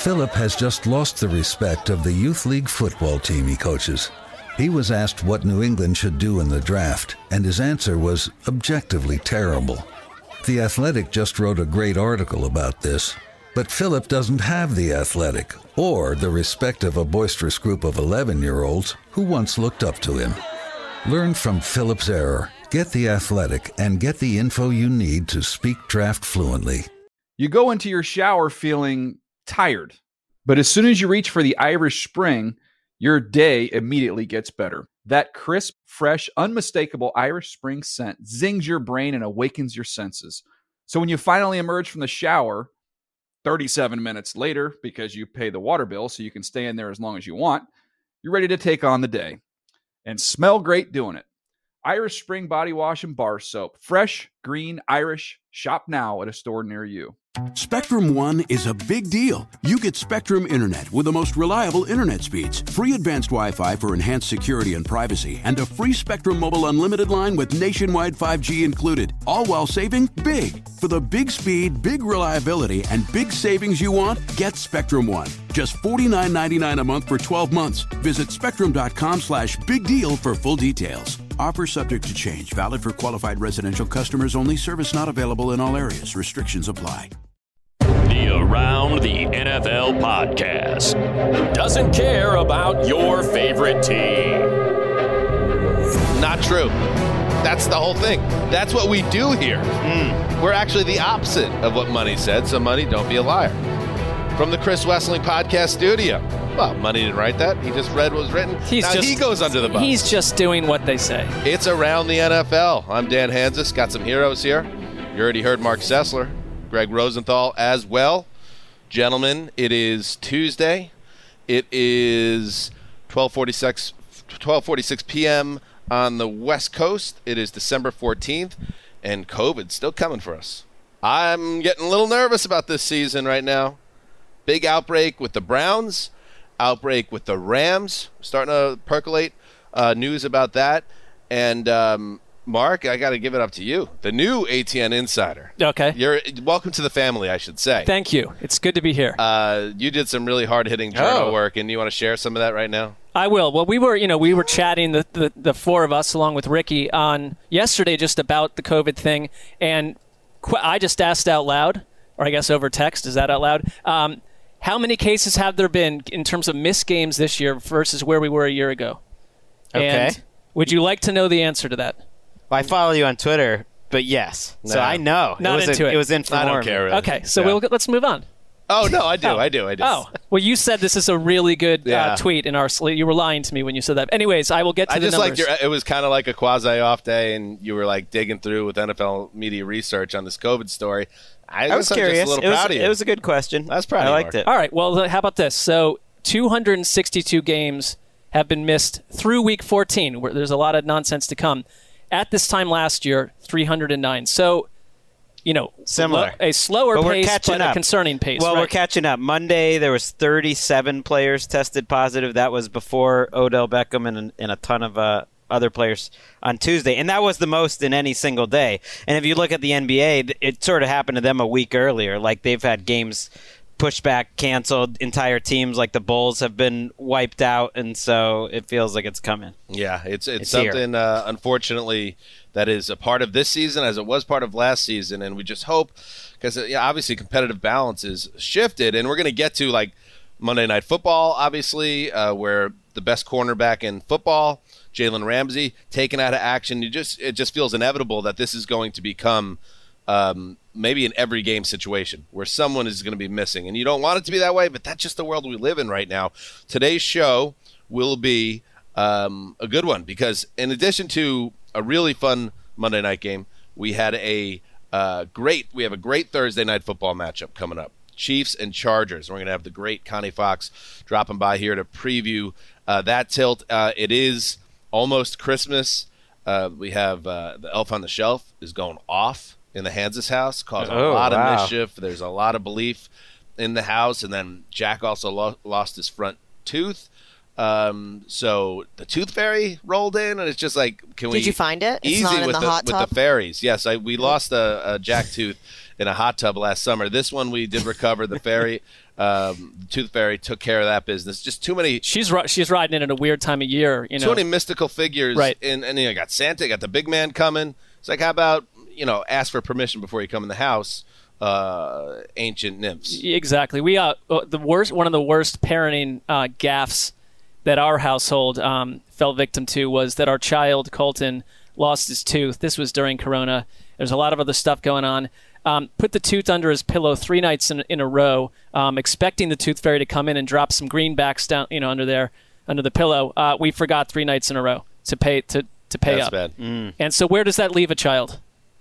Philip has just lost the respect of the youth league football team he coaches. He was asked what New England should do in the draft, and his answer was objectively terrible. The Athletic just wrote a great article about this, but Philip doesn't have the Athletic or the respect of a boisterous group of 11-year-olds who once looked up to him. Learn from Philip's error, get the Athletic, and get the info you need to speak draft fluently. You go into your shower feeling tired, but as soon as you reach for the Irish Spring, your day immediately gets better. That crisp, fresh, unmistakable Irish Spring scent zings your brain and awakens your senses. So when you finally emerge from the shower 37 minutes later, because you pay the water bill so you can stay in there as long as you want, you're ready to take on the day and smell great doing it. Irish Spring Body Wash and Bar Soap. Fresh, green, Irish. Shop now at a store near you. Spectrum One is a big deal. You get Spectrum Internet with the most reliable internet speeds, free advanced Wi-Fi for enhanced security and privacy, and a free Spectrum Mobile Unlimited line with nationwide 5G included, all while saving big. For the big speed, big reliability, and big savings you want, get Spectrum One. Just $49.99 a month for 12 months. Visit spectrum.com/big deal for full details. Offer subject to change. Valid for qualified residential customers only. Service not available in all areas. Restrictions apply. The Around the NFL podcast doesn't care about your favorite team. Not true. That's the whole thing. That's what we do here. We're actually the opposite of what Money said, so Money, don't be a liar. From the Chris Wesseling podcast studio. Well, Money didn't write that. He just read what was written. He goes under the bus. He's just doing what they say. It's Around the NFL. I'm Dan Hanzus. Got some heroes here. You already heard Mark Sessler, Greg Rosenthal as well. Gentlemen, it is Tuesday. It is 12:46 p.m. on the West Coast. It is December 14th, and COVID's still coming for us. I'm getting a little nervous about this season right now. Big outbreak with the Browns, outbreak with the Rams, starting to percolate news about that. And Mark, I got to give it up to you, the new ATN insider. Okay. You're welcome to the family, I should say. Thank you. It's good to be here. You did some really hard-hitting journal work, and you want to share some of that right now? I will. Well, we were chatting, the four of us, along with Ricky, on yesterday just about the COVID thing, and I just asked out loud, or I guess over text, is that out loud? How many cases have there been in terms of missed games this year versus where we were a year ago? Okay. And would you like to know the answer to that? Well, I follow you on Twitter, but yes. So I know. It was in I don't care. Really. Okay, so let's move on. Oh, no, I do. Oh, well, you said this is a really good tweet in our slate. You were lying to me when you said that. Anyways, I will get to the numbers. I just liked it was kind of like a quasi-off day, and you were like digging through with NFL media research on this COVID story. I was curious. Just a little proud of you. It was a good question. I was proud of you, I liked it. All right, well, how about this? So 262 games have been missed through Week 14, where there's a lot of nonsense to come. At this time last year, 309. So, similar. A slower but pace, but up. a concerning pace. Well, right? we're catching up. Monday, there was 37 players tested positive. That was before Odell Beckham and a ton of other players on Tuesday. And that was the most in any single day. And if you look at the NBA, it sort of happened to them a week earlier. Like, they've had games pushed back, canceled. Entire teams like the Bulls have been wiped out, and so it feels like it's coming. Yeah, it's something, unfortunately, that is a part of this season as it was part of last season, and we just hope, because obviously competitive balance is shifted, and we're going to get to like Monday Night Football, obviously, where the best cornerback in football, Jalen Ramsey, taken out of action. It just feels inevitable that this is going to become maybe an every game situation where someone is going to be missing, and you don't want it to be that way, but that's just the world we live in right now. Today's show will be a good one because in addition to a really fun Monday night game, we have a great Thursday night football matchup coming up. Chiefs and Chargers. We're going to have the great Connie Fox dropping by here to preview that tilt. It is almost Christmas. We have the Elf on the Shelf is going off in the Hanzus house, causing a lot of mischief. There's a lot of belief in the house. And then Jack also lost his front tooth. So the tooth fairy rolled in, and it's just like, Did you find it? It's easy not in with the hot tub? With the fairies. Yes, we lost a Jack tooth, in a hot tub last summer. This one we did recover. The ferry, Tooth Fairy took care of that business. Just too many. She's riding in at a weird time of year. You know, too many mystical figures. Right. And you got Santa, you got the big man coming. It's like, how about, ask for permission before you come in the house. Ancient nymphs. Exactly. We one of the worst parenting gaffes that our household fell victim to was that our child Colton lost his tooth. This was during Corona. There's a lot of other stuff going on. Put the tooth under his pillow 3 nights in a row, expecting the Tooth Fairy to come in and drop some greenbacks down, under the pillow. We forgot 3 nights in a row to pay up. That's bad. And so where does that leave a child?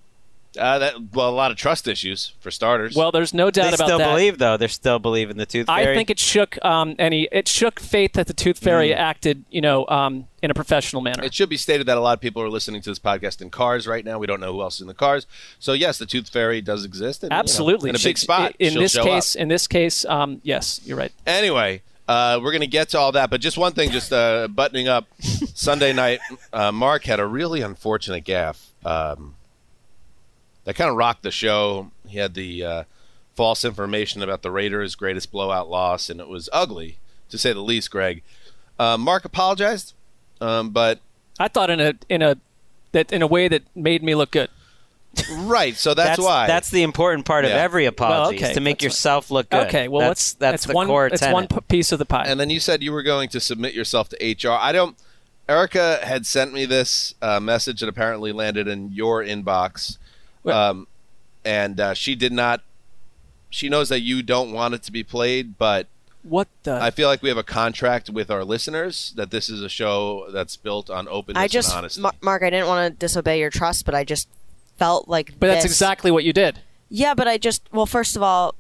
A lot of trust issues for starters. Well, there's no doubt about that. They still believe in the Tooth Fairy. I think it shook it shook faith that the Tooth Fairy acted, in a professional manner. It should be stated that a lot of people are listening to this podcast in cars right now. We don't know who else is in the cars. So yes, the Tooth Fairy does exist. And, absolutely, in a big spot. In this case, yes, you're right. Anyway. We're going to get to all that, but just one thing, just buttoning up. Sunday night, Mark had a really unfortunate gaffe. That kind of rocked the show. He had the false information about the Raiders' greatest blowout loss, and it was ugly, to say the least, Greg. Mark apologized, but I thought in a way that made me look good. Right, so that's why. That's the important part of every apology, is to make yourself look good. Okay, well, that's the core tenet. That's one piece of the pie. And then you said you were going to submit yourself to HR. Erica had sent me this message that apparently landed in your inbox. And she did not. She knows that you don't want it to be played, but I feel like we have a contract with our listeners that this is a show that's built on openness and honesty. Mark, I didn't want to disobey your trust, but I just felt like. But that's exactly what you did. Yeah, but first of all,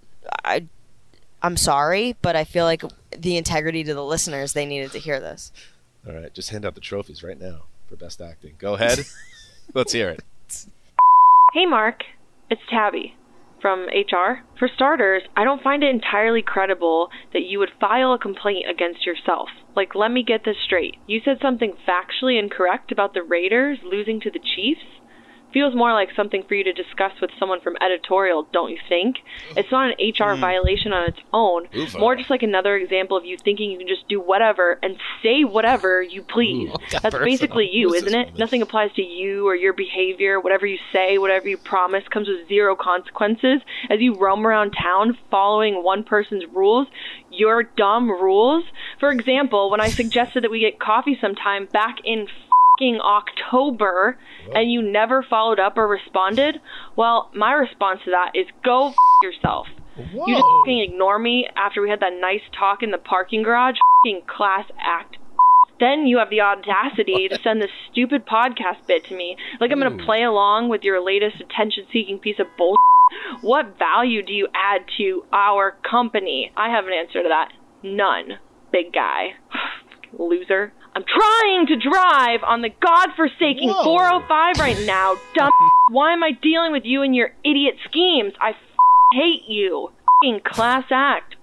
I'm sorry, but I feel like the integrity to the listeners, they needed to hear this. All right, just hand out the trophies right now for best acting. Go ahead. Let's hear it. Hey, Mark. It's Tabby from HR. For starters, I don't find it entirely credible that you would file a complaint against yourself. Like, let me get this straight. You said something factually incorrect about the Raiders losing to the Chiefs? Feels more like something for you to discuss with someone from editorial, don't you think? It's not an HR violation on its own. More just like another example of you thinking you can just do whatever and say whatever you please. That's basically you, isn't it? Nothing applies to you or your behavior. Whatever you say, whatever you promise comes with zero consequences. As you roam around town following one person's rules, your dumb rules. For example, when I suggested that we get coffee sometime back in October, and you never followed up or responded, well, my response to that is go yourself. Whoa. You just ignore me after we had that nice talk in the parking garage. Class act. Then you have the audacity to send this stupid podcast bit to me, like I'm going to play along with your latest attention-seeking piece of bullshit. What value do you add to our company? I have an answer to that. None. Big guy. Loser. I'm trying to drive on the godforsaken 405 right now, dumb. Why am I dealing with you and your idiot schemes? I hate you. Class act.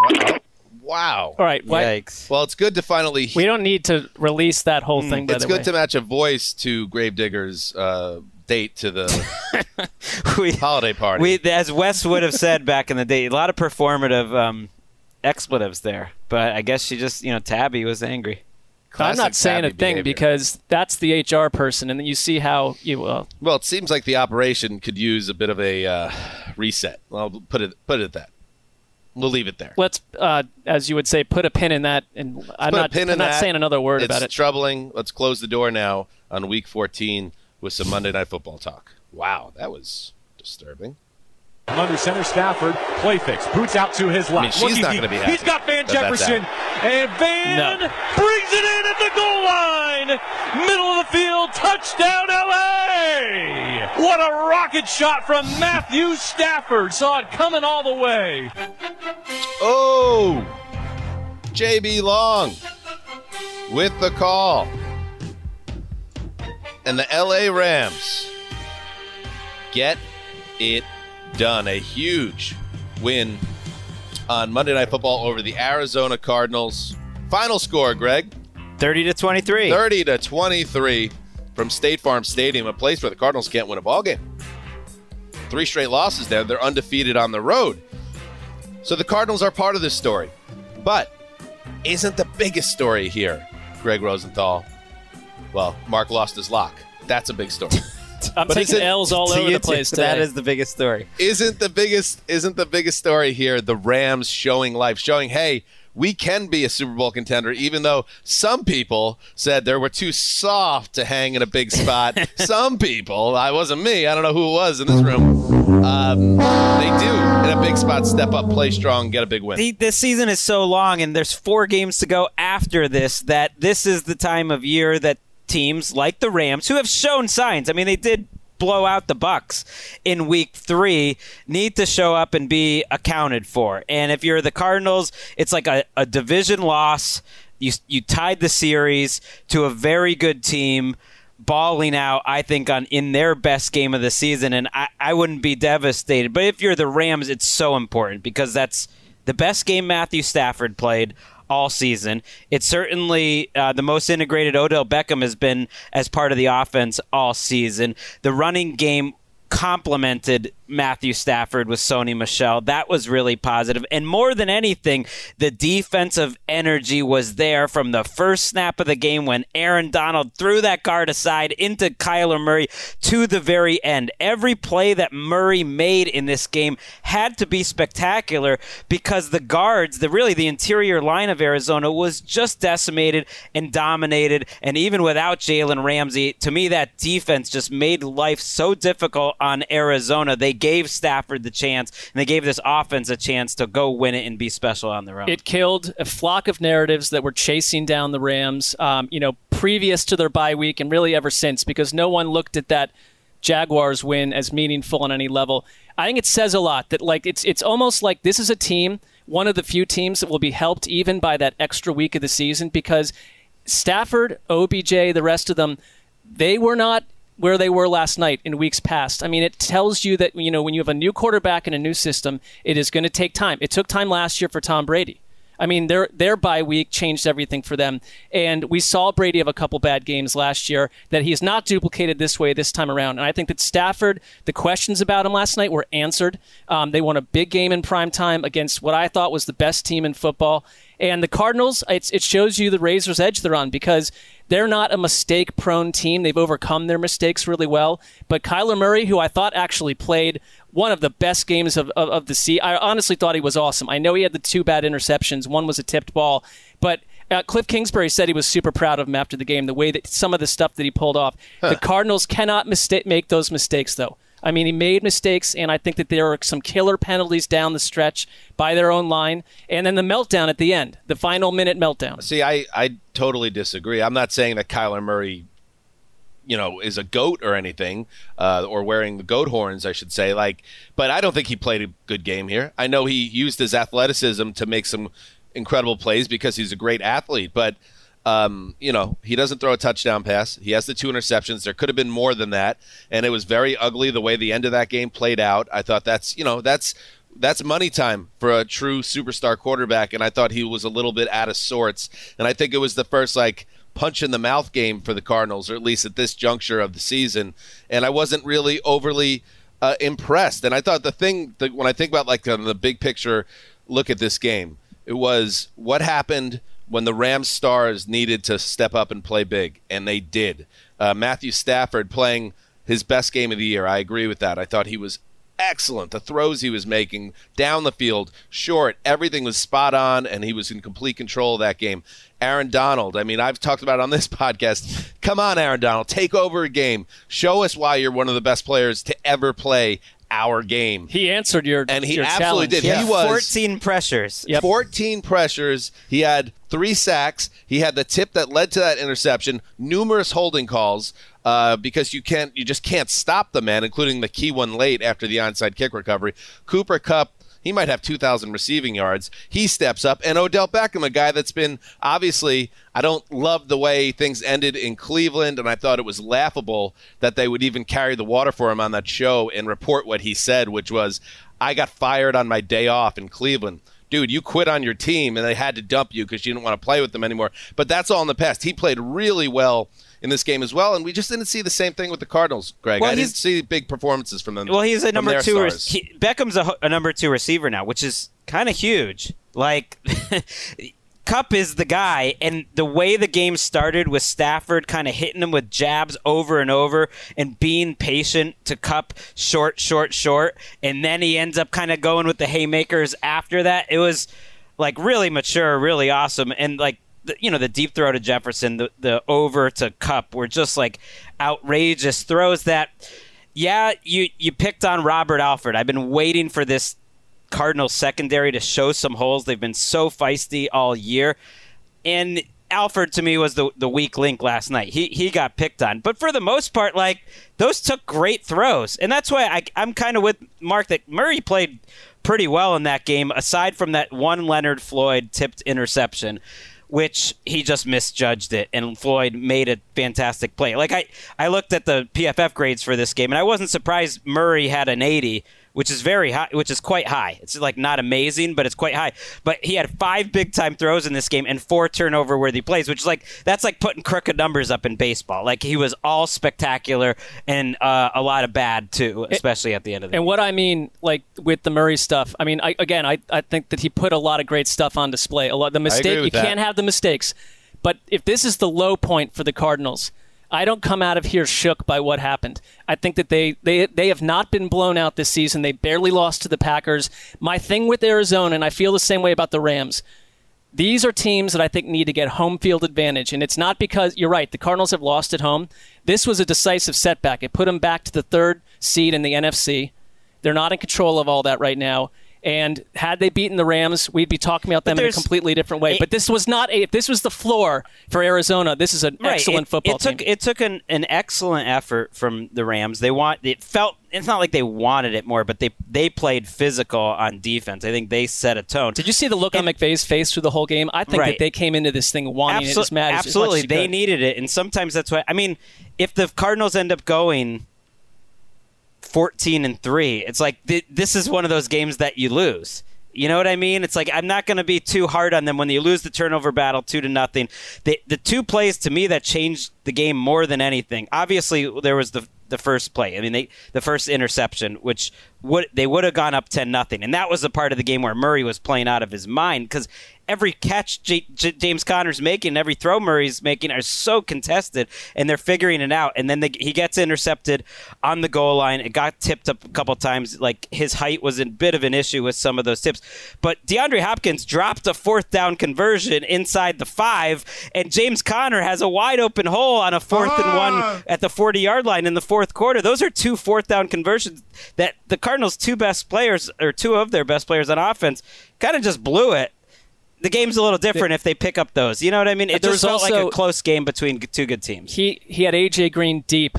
Wow. All right. Yikes. Well, it's good to finally. We don't need to release that whole thing. By it's the way. good to match a voice to Gravedigger's date to the holiday party. As Wes would have said back in the day, a lot of performative expletives there. But I guess she just, Tabby was angry. I'm not saying a thing because that's the HR person, and then you see how you will. Well, it seems like the operation could use a bit of a reset. I'll put it at that. We'll leave it there. Let's, as you would say, put a pin in that. And I'm not saying another word about it. It's troubling. Let's close the door now on Week 14 with some Monday Night Football talk. Wow, that was disturbing. Under center, Stafford, play fix, boots out to his left. She's not going to be happy. He's got Van Jefferson, and Van brings it in at the goal line. Middle of the field, touchdown LA! What a rocket shot from Matthew Stafford. Saw it coming all the way. Oh, JB Long with the call. And the LA Rams get it done. A huge win on Monday Night Football over the Arizona Cardinals. Final score, Greg? 30-23. 30-23 from State Farm Stadium, a place where the Cardinals can't win a ball game. 3 straight losses there. They're undefeated on the road. So the Cardinals are part of this story. But isn't the biggest story here, Greg Rosenthal? Well, Mark lost his lock. That's a big story. I'm taking L's all over the place today. That is the biggest story. Isn't the biggest story here the Rams showing life, showing, hey, we can be a Super Bowl contender, even though some people said they were too soft to hang in a big spot. Some people, I wasn't me, I don't know who it was in this room, they do, in a big spot, step up, play strong, get a big win. This season is so long, and there's 4 games to go after this, that this is the time of year that teams like the Rams, who have shown signs, I mean, they did blow out the Bucs in week 3, need to show up and be accounted for. And if you're the Cardinals, it's like a division loss. You tied the series to a very good team, balling out, I think, in their best game of the season. And I wouldn't be devastated. But if you're the Rams, it's so important because that's the best game Matthew Stafford played all season. It's certainly the most integrated Odell Beckham has been as part of the offense all season. The running game complemented Matthew Stafford with Sony Michel. That was really positive. And more than anything, the defensive energy was there from the first snap of the game when Aaron Donald threw that guard aside into Kyler Murray to the very end. Every play that Murray made in this game had to be spectacular because the guards, the interior line of Arizona was just decimated and dominated. And even without Jalen Ramsey, to me, that defense just made life so difficult on Arizona. They gave Stafford the chance, and they gave this offense a chance to go win it and be special on their own. It killed a flock of narratives that were chasing down the Rams, previous to their bye week and really ever since, because no one looked at that Jaguars win as meaningful on any level. I think it says a lot that it's almost like this is a team, one of the few teams that will be helped even by that extra week of the season, because Stafford, OBJ, the rest of them, they were not where they were last night in weeks past. I mean, it tells you that, when you have a new quarterback in a new system, it is going to take time. It took time last year for Tom Brady. I mean, their bye week changed everything for them. And we saw Brady have a couple bad games last year that he's not duplicated this way this time around. And I think that Stafford, the questions about him last night were answered. They won a big game in prime time against what I thought was the best team in football. And the Cardinals, it shows you the razor's edge they're on because they're not a mistake-prone team. They've overcome their mistakes really well. But Kyler Murray, who I thought actually played one of the best games of the season, I honestly thought he was awesome. I know he had the 2 bad interceptions. One was a tipped ball. But Cliff Kingsbury said he was super proud of him after the game, the way that some of the stuff that he pulled off. The Cardinals cannot make those mistakes, though. I mean, he made mistakes, and I think that there are some killer penalties down the stretch by their own line. And then the meltdown at the end, the final minute meltdown. See, I totally disagree. I'm not saying that Kyler Murray, is a goat or anything, or wearing the goat horns, I should say. But I don't think he played a good game here. I know he used his athleticism to make some incredible plays because he's a great athlete, but he doesn't throw a touchdown pass. He has the 2 interceptions. There could have been more than that, and it was very ugly the way the end of that game played out. I thought that's money time for a true superstar quarterback, and I thought he was a little bit out of sorts. And I think it was the first punch in the mouth game for the Cardinals, or at least at this juncture of the season. And I wasn't really overly impressed. And I thought when I think about the big picture look at this game, it was what happened when the Rams stars needed to step up and play big, and they did. Matthew Stafford playing his best game of the year. I agree with that. I thought he was excellent. The throws he was making down the field, short, everything was spot on, and he was in complete control of that game. Aaron Donald, I mean, I've talked about on this podcast, come on, Aaron Donald, take over a game. Show us why you're one of the best players to ever play our game. He answered your and he your absolutely challenge. did. Yeah. He was 14 pressures. Yep. 14 pressures. He had 3 sacks. He had the tip that led to that interception. Numerous holding calls because you just can't stop the man, including the key one late after the onside kick recovery. Cooper Kupp, he might have 2,000 receiving yards. He steps up. And Odell Beckham, a guy that's been, obviously, I don't love the way things ended in Cleveland, and I thought it was laughable that they would even carry the water for him on that show and report what he said, which was, I got fired on my day off in Cleveland. Dude, you quit on your team, and they had to dump you because you didn't want to play with them anymore. But that's all in the past. He played really well in this game as well. And we just didn't see the same thing with the Cardinals, Greg. I didn't see big performances from them. Well, he's a number 2. Beckham's a number 2 receiver now, which is kind of huge. Like, Kupp is the guy, and the way the game started with Stafford kind of hitting him with jabs over and over and being patient to Kupp short, and then he ends up kind of going with the haymakers after that. It was, like, really mature, really awesome, and, like, the deep throw to Jefferson, the over to Kupp were just, like, outrageous throws that, you picked on Robert Alford. I've been waiting for this Cardinals secondary to show some holes. They've been so feisty all year. And Alford, to me, was the weak link last night. He got picked on. But for the most part, like, those took great throws. And that's why I'm kind of with Mark that Murray played pretty well in that game, aside from that one Leonard Floyd tipped interception, which he just misjudged it, and Floyd made a fantastic play. Like, I looked at the PFF grades for this game, and I wasn't surprised Murray had an 80, which is very high, which is quite high. It's like not amazing, but it's quite high. But he had 5 big-time throws in this game and 4 turnover-worthy plays, which is like, that's like putting crooked numbers up in baseball. Like, he was all spectacular and a lot of bad too, especially at the end of the game. And what I mean, like, with the Murray stuff, I mean, I think that he put a lot of great stuff on display. The mistake, you can't have the mistakes. But if this is the low point for the Cardinals, I don't come out of here shook by what happened. I think that they have not been blown out this season. They barely lost to the Packers. My thing with Arizona, and I feel the same way about the Rams, these are teams that I think need to get home field advantage. And it's not because, you're right, the Cardinals have lost at home. This was a decisive setback. It put them back to the 3rd seed in the NFC. They're not in control of all that right now. And had they beaten the Rams, we'd be talking about them in a completely different way. But this was not if this was the floor for Arizona, this is an excellent football team. It took an excellent effort from the Rams. It's not like they wanted it more, but they played physical on defense. I think they set a tone. Did you see the look on McVay's face through the whole game? I think that they came into this thing wanting it as mad as absolutely. As much as they needed it, and sometimes that's why. I mean, if the Cardinals end up going 14-3, it's like this is one of those games that you lose. You know what I mean? It's like, I'm not going to be too hard on them when you lose the turnover battle 2-0. The 2 plays to me that changed the game more than anything. Obviously, there was the first play. I mean, the first interception, which they would have gone up 10-0, and that was the part of the game where Murray was playing out of his mind because every catch James Conner's making, every throw Murray's making are so contested, and they're figuring it out. And then he gets intercepted on the goal line. It got tipped up a couple times. Like, his height was a bit of an issue with some of those tips. But DeAndre Hopkins dropped a 4th down conversion inside the 5, and James Conner has a wide open hole on a 4th and 1 at the 40-yard line in the 4th quarter. Those are 2 4th down conversions that the Cardinals' 2 best players, or 2 of their best players on offense, kind of just blew it. The game's a little different if they pick up those. You know what I mean? It just felt like a close game between 2 good teams. He had A.J. Green deep.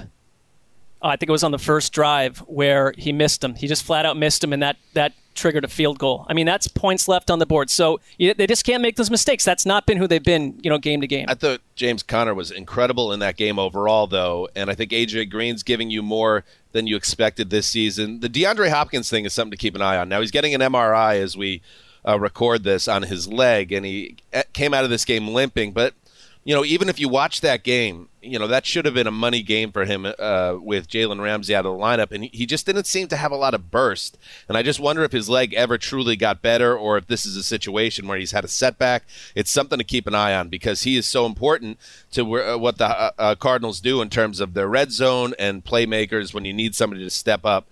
I think it was on the first drive where he missed him. He just flat out missed him, and that triggered a field goal. I mean, that's points left on the board. So they just can't make those mistakes. That's not been who they've been, game to game. I thought James Conner was incredible in that game overall, though, and I think A.J. Green's giving you more than you expected this season. The DeAndre Hopkins thing is something to keep an eye on. Now, he's getting an MRI as we record this on his leg, and he came out of this game limping. But, even if you watch that game, that should have been a money game for him with Jalen Ramsey out of the lineup, and he just didn't seem to have a lot of burst. And I just wonder if his leg ever truly got better, or if this is a situation where he's had a setback. It's something to keep an eye on because he is so important to what the Cardinals do in terms of their red zone and playmakers when you need somebody to step up.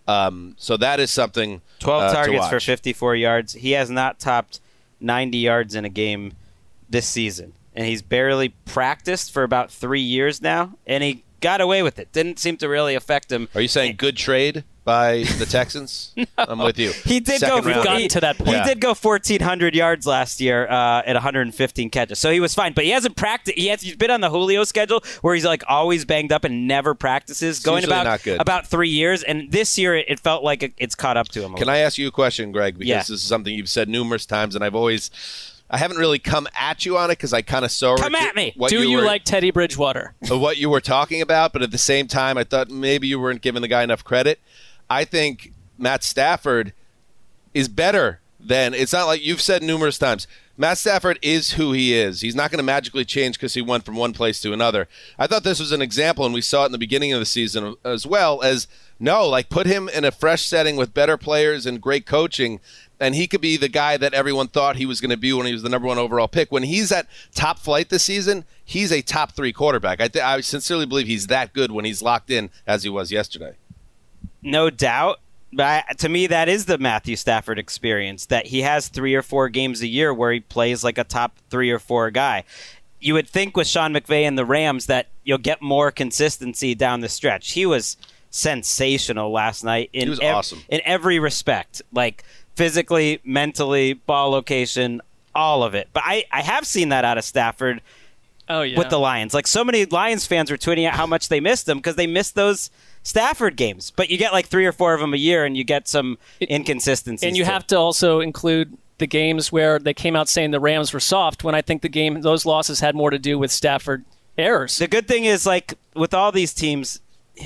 So that is something 12 targets for 54 yards. He has not topped 90 yards in a game this season. And he's barely practiced for about 3 years now. And he got away with it. Didn't seem to really affect him. Are you saying good trade by the Texans? No. I'm with you. He did go to that point. He did go 1,400 yards last year at 115 catches. So he was fine. But he hasn't practiced. He's been on the Julio schedule where he's like always banged up and never practices. It's going about 3 years. And this year it felt like it's caught up to him. Can I ask you a question, Greg? Because this is something you've said numerous times, and I haven't really come at you on it because I kind of saw Come at me! Do you like Teddy Bridgewater? What you were talking about, but at the same time, I thought maybe you weren't giving the guy enough credit. I think Matt Stafford is better than – it's not like you've said numerous times. Matt Stafford is who he is. He's not going to magically change because he went from one place to another. I thought this was an example, and we saw it in the beginning of the season as well, as put him in a fresh setting with better players and great coaching, and he could be the guy that everyone thought he was going to be when he was the number 1 overall pick. When he's at top flight this season, he's a top 3 quarterback. I sincerely believe he's that good when he's locked in as he was yesterday. No doubt. But to me, that is the Matthew Stafford experience, that he has 3 or 4 games a year where he plays like a top 3 or 4 guy. You would think with Sean McVay and the Rams that you'll get more consistency down the stretch. He was sensational last night he was awesome. In every respect, like physically, mentally, ball location, all of it. But I have seen that out of Stafford with the Lions. Like, so many Lions fans were tweeting out how much they missed him because they missed those Stafford games. But you get like 3 or 4 of them a year, and you get some inconsistencies. And you have to also include the games where they came out saying the Rams were soft, when I think those losses had more to do with Stafford errors. The good thing is, like, with all these teams,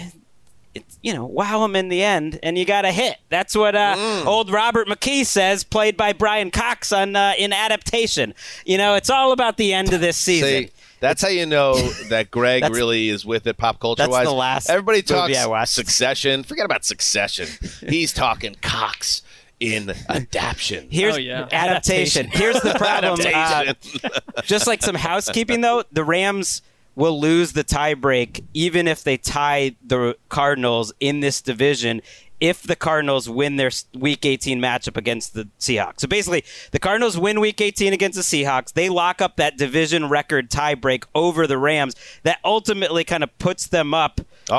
wow them in the end, and you got a hit. That's what old Robert McKee says, played by Brian Cox in Adaptation. It's all about the end of this season. See, that's how you know that Greg really is with it pop culture-wise. That's the last Everybody talks Succession. Forget about Succession. He's talking Cox in Adaptation. Here's Adaptation. Here's the problem. Just like some housekeeping, though, the Rams will lose the tiebreak even if they tie the Cardinals in this division if the Cardinals win their Week 18 matchup against the Seahawks. So basically, the Cardinals win Week 18 against the Seahawks. They lock up that division record tiebreak over the Rams. That ultimately kind of puts them up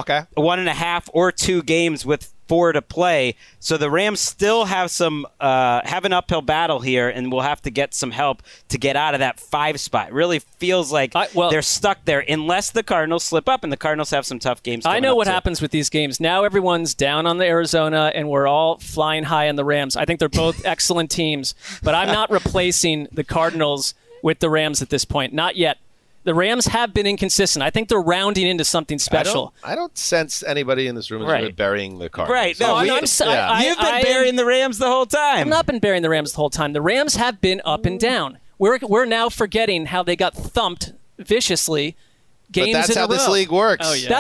1.5 or 2 games with 4 to play. So the Rams still have have an uphill battle here, and will have to get some help to get out of that 5 spot. It really feels like they're stuck there unless the Cardinals slip up, and the Cardinals have some tough games. I know what happens with these games. Now everyone's down on the Arizona, and we're all flying high on the Rams. I think they're both excellent teams, but I'm not replacing the Cardinals with the Rams at this point. Not yet. The Rams have been inconsistent. I think they're rounding into something special. I don't sense anybody in this room is really burying the Cardinals. Right. No, you've been burying the Rams the whole time. I've not been burying the Rams the whole time. The Rams have been up and down. We're now forgetting how they got thumped viciously games but that's in how a row. This league works. Oh, yeah.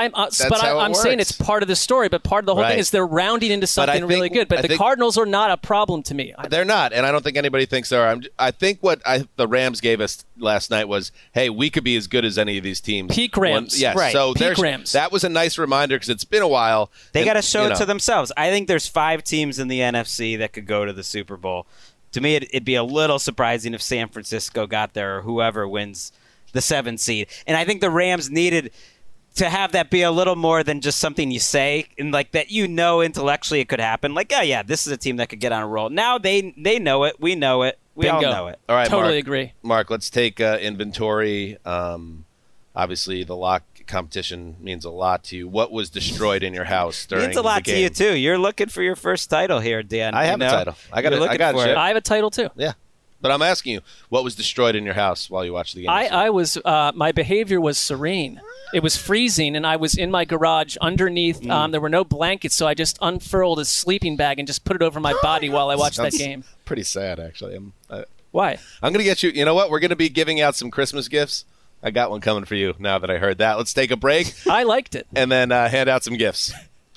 I'm saying it's part of the story, but part of the whole thing is they're rounding into something really good. But the Cardinals are not a problem to me. They're not, and I don't think anybody thinks they are. I think what the Rams gave us last night was, hey, we could be as good as any of these teams. Peak Rams. Yes, right. So Peak Rams. That was a nice reminder because it's been a while. They got to show it to themselves. I think there's 5 teams in the NFC that could go to the Super Bowl. To me, it'd be a little surprising if San Francisco got there or whoever wins the 7th seed. And I think the Rams needed to have that be a little more than just something you say, and like that intellectually it could happen. Like, oh yeah, this is a team that could get on a roll. Now they know it. We know it. We all know it. All right, totally agree. Mark, let's take inventory. Obviously, the lock competition means a lot to you. What was destroyed in your house during the game? Means a lot to you too. You're looking for your first title here, Dan. I have a title. I got it. I have a title too. Yeah. But I'm asking you, what was destroyed in your house while you watched the game? I was my behavior was serene. It was freezing, and I was in my garage underneath. There were no blankets, so I just unfurled a sleeping bag and just put it over my body while I watched that game. Pretty sad, actually. Why? I'm going to get you. You know what? We're going to be giving out some Christmas gifts. I got one coming for you now that I heard that. Let's take a break. I liked it. And then hand out some gifts.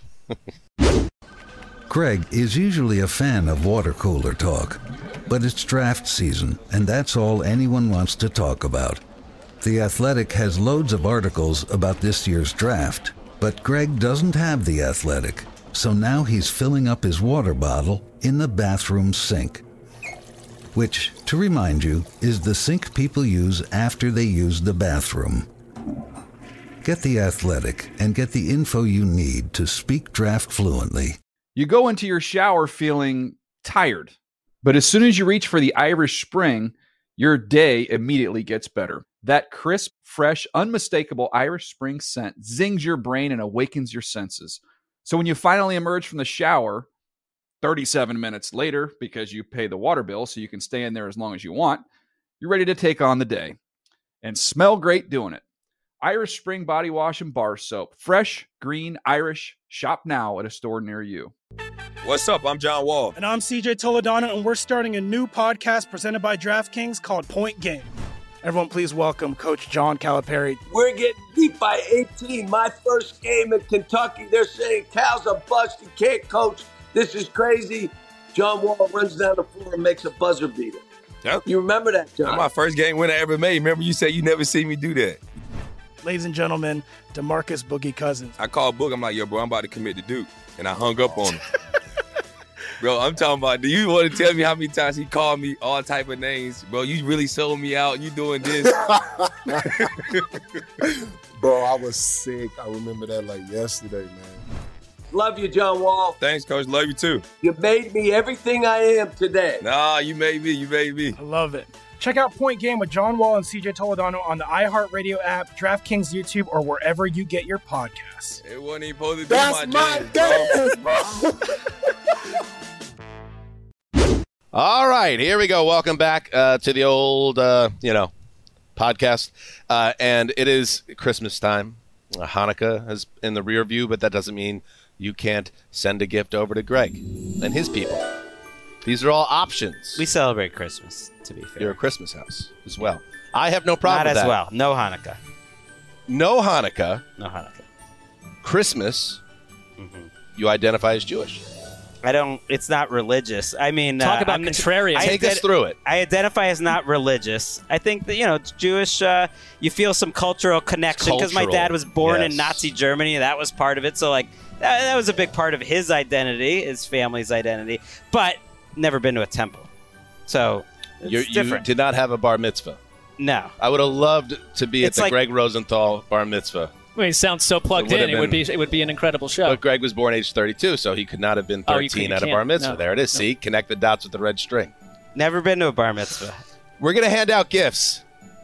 Greg is usually a fan of water cooler talk, but it's draft season, and that's all anyone wants to talk about. The Athletic has loads of articles about this year's draft, but Greg doesn't have The Athletic, so now he's filling up his water bottle in the bathroom sink. Which, to remind you, is the sink people use after they use the bathroom. Get The Athletic and get the info you need to speak draft fluently. You go into your shower feeling tired, but as soon as you reach for the Irish Spring, your day immediately gets better. That crisp, fresh, unmistakable Irish Spring scent zings your brain and awakens your senses. So when you finally emerge from the shower, 37 minutes later, because you pay the water bill so you can stay in there as long as you want, you're ready to take on the day. And smell great doing it. Irish Spring Body Wash and Bar Soap. Fresh, green, Irish. Shop now at a store near you. What's up? I'm John Wall. And I'm CJ Toledano, and we're starting a new podcast presented by DraftKings called Point Game. Everyone, please welcome Coach John Calipari. We're getting beat by 18. My first game in Kentucky, they're saying Cal's a bust. He can't coach. This is crazy. John Wall runs down the floor and makes a buzzer beater. Yep. You remember that, John? That's my first game win I ever made. Remember you said you never seen me do that. Ladies and gentlemen, DeMarcus Boogie Cousins. I called Book. I'm like, yo, bro, I'm about to commit to Duke. And I hung up on him. Bro, I'm talking about, do you want to tell me how many times he called me all type of names? Bro, you really sold me out. You doing this. Bro, I was sick. I remember that like yesterday, man. Love you, John Wall. Thanks, Coach. Love you, too. You made me everything I am today. Nah, you made me. You made me. I love it. Check out Point Game with John Wall and CJ Toledano on the iHeartRadio app, DraftKings YouTube, or wherever you get your podcasts. It wasn't even supposed to be That's my game, bro. All right, here we go. Welcome back to the old, podcast. And it is Christmas time. Hanukkah is in the rear view, but that doesn't mean you can't send a gift over to Greg and his people. These are all options. We celebrate Christmas, to be fair. You're a Christmas house as well. I have no problem with that. Not as well. No Hanukkah. No Hanukkah. No Hanukkah. Christmas, you identify as Jewish. I don't. It's not religious. I mean, talk about contrarian. Take us through it. I identify as not religious. I think that it's Jewish. You feel some cultural connection because my dad was born in Nazi Germany. That was part of it. So that was a big part of his identity, his family's identity. But never been to a temple, so it's different. You did not have a bar mitzvah. No, I would have loved to be at the Greg Rosenthal bar mitzvah. I mean, he sounds so plugged in. It would be an incredible show. But Greg was born age 32, so he could not have been 13 at a bar mitzvah. No. There it is. See, connect the dots with the red string. Never been to a bar mitzvah. We're going to hand out gifts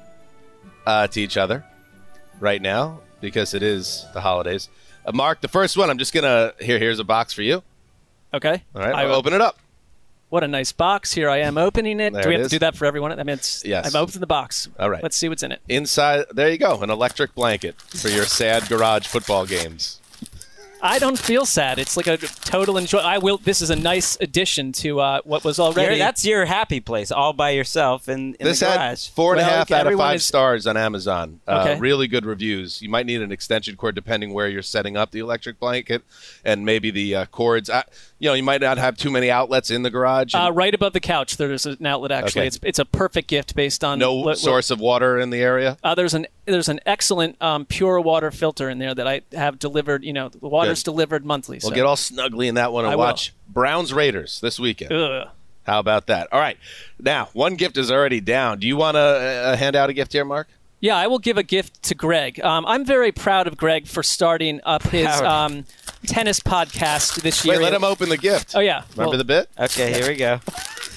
to each other right now because it is the holidays. Mark, the first one, I'm just going to here's a box for you. Okay. All right, I'll open it up. What a nice box. Here I am opening it. There Do we have is. to do that for everyone? I mean, yes. I've opened the box. All right. Let's see what's in it. Inside, there you go, an electric blanket for your sad garage football games. I don't feel sad. It's like a total enjoy. This is a nice addition to what was already. That's your happy place, all by yourself in the garage. This had 4.5 out of 5 stars on Amazon. Okay. Really good reviews. You might need an extension cord depending where you're setting up the electric blanket and maybe the cords. You might not have too many outlets in the garage. Right above the couch, there's an outlet. Actually, Okay. it's a perfect gift based on source of water in the area. There's an excellent pure water filter in there that I have delivered. The water's delivered monthly. We'll get all snuggly in that one and watch Browns Raiders this weekend. Ugh. How about that? All right. Now, one gift is already down. Do you want to hand out a gift here, Mark? Yeah, I will give a gift to Greg. I'm very proud of Greg for starting up his tennis podcast this year. Wait, let him open the gift. Oh, yeah. Remember the bit? Okay, here we go.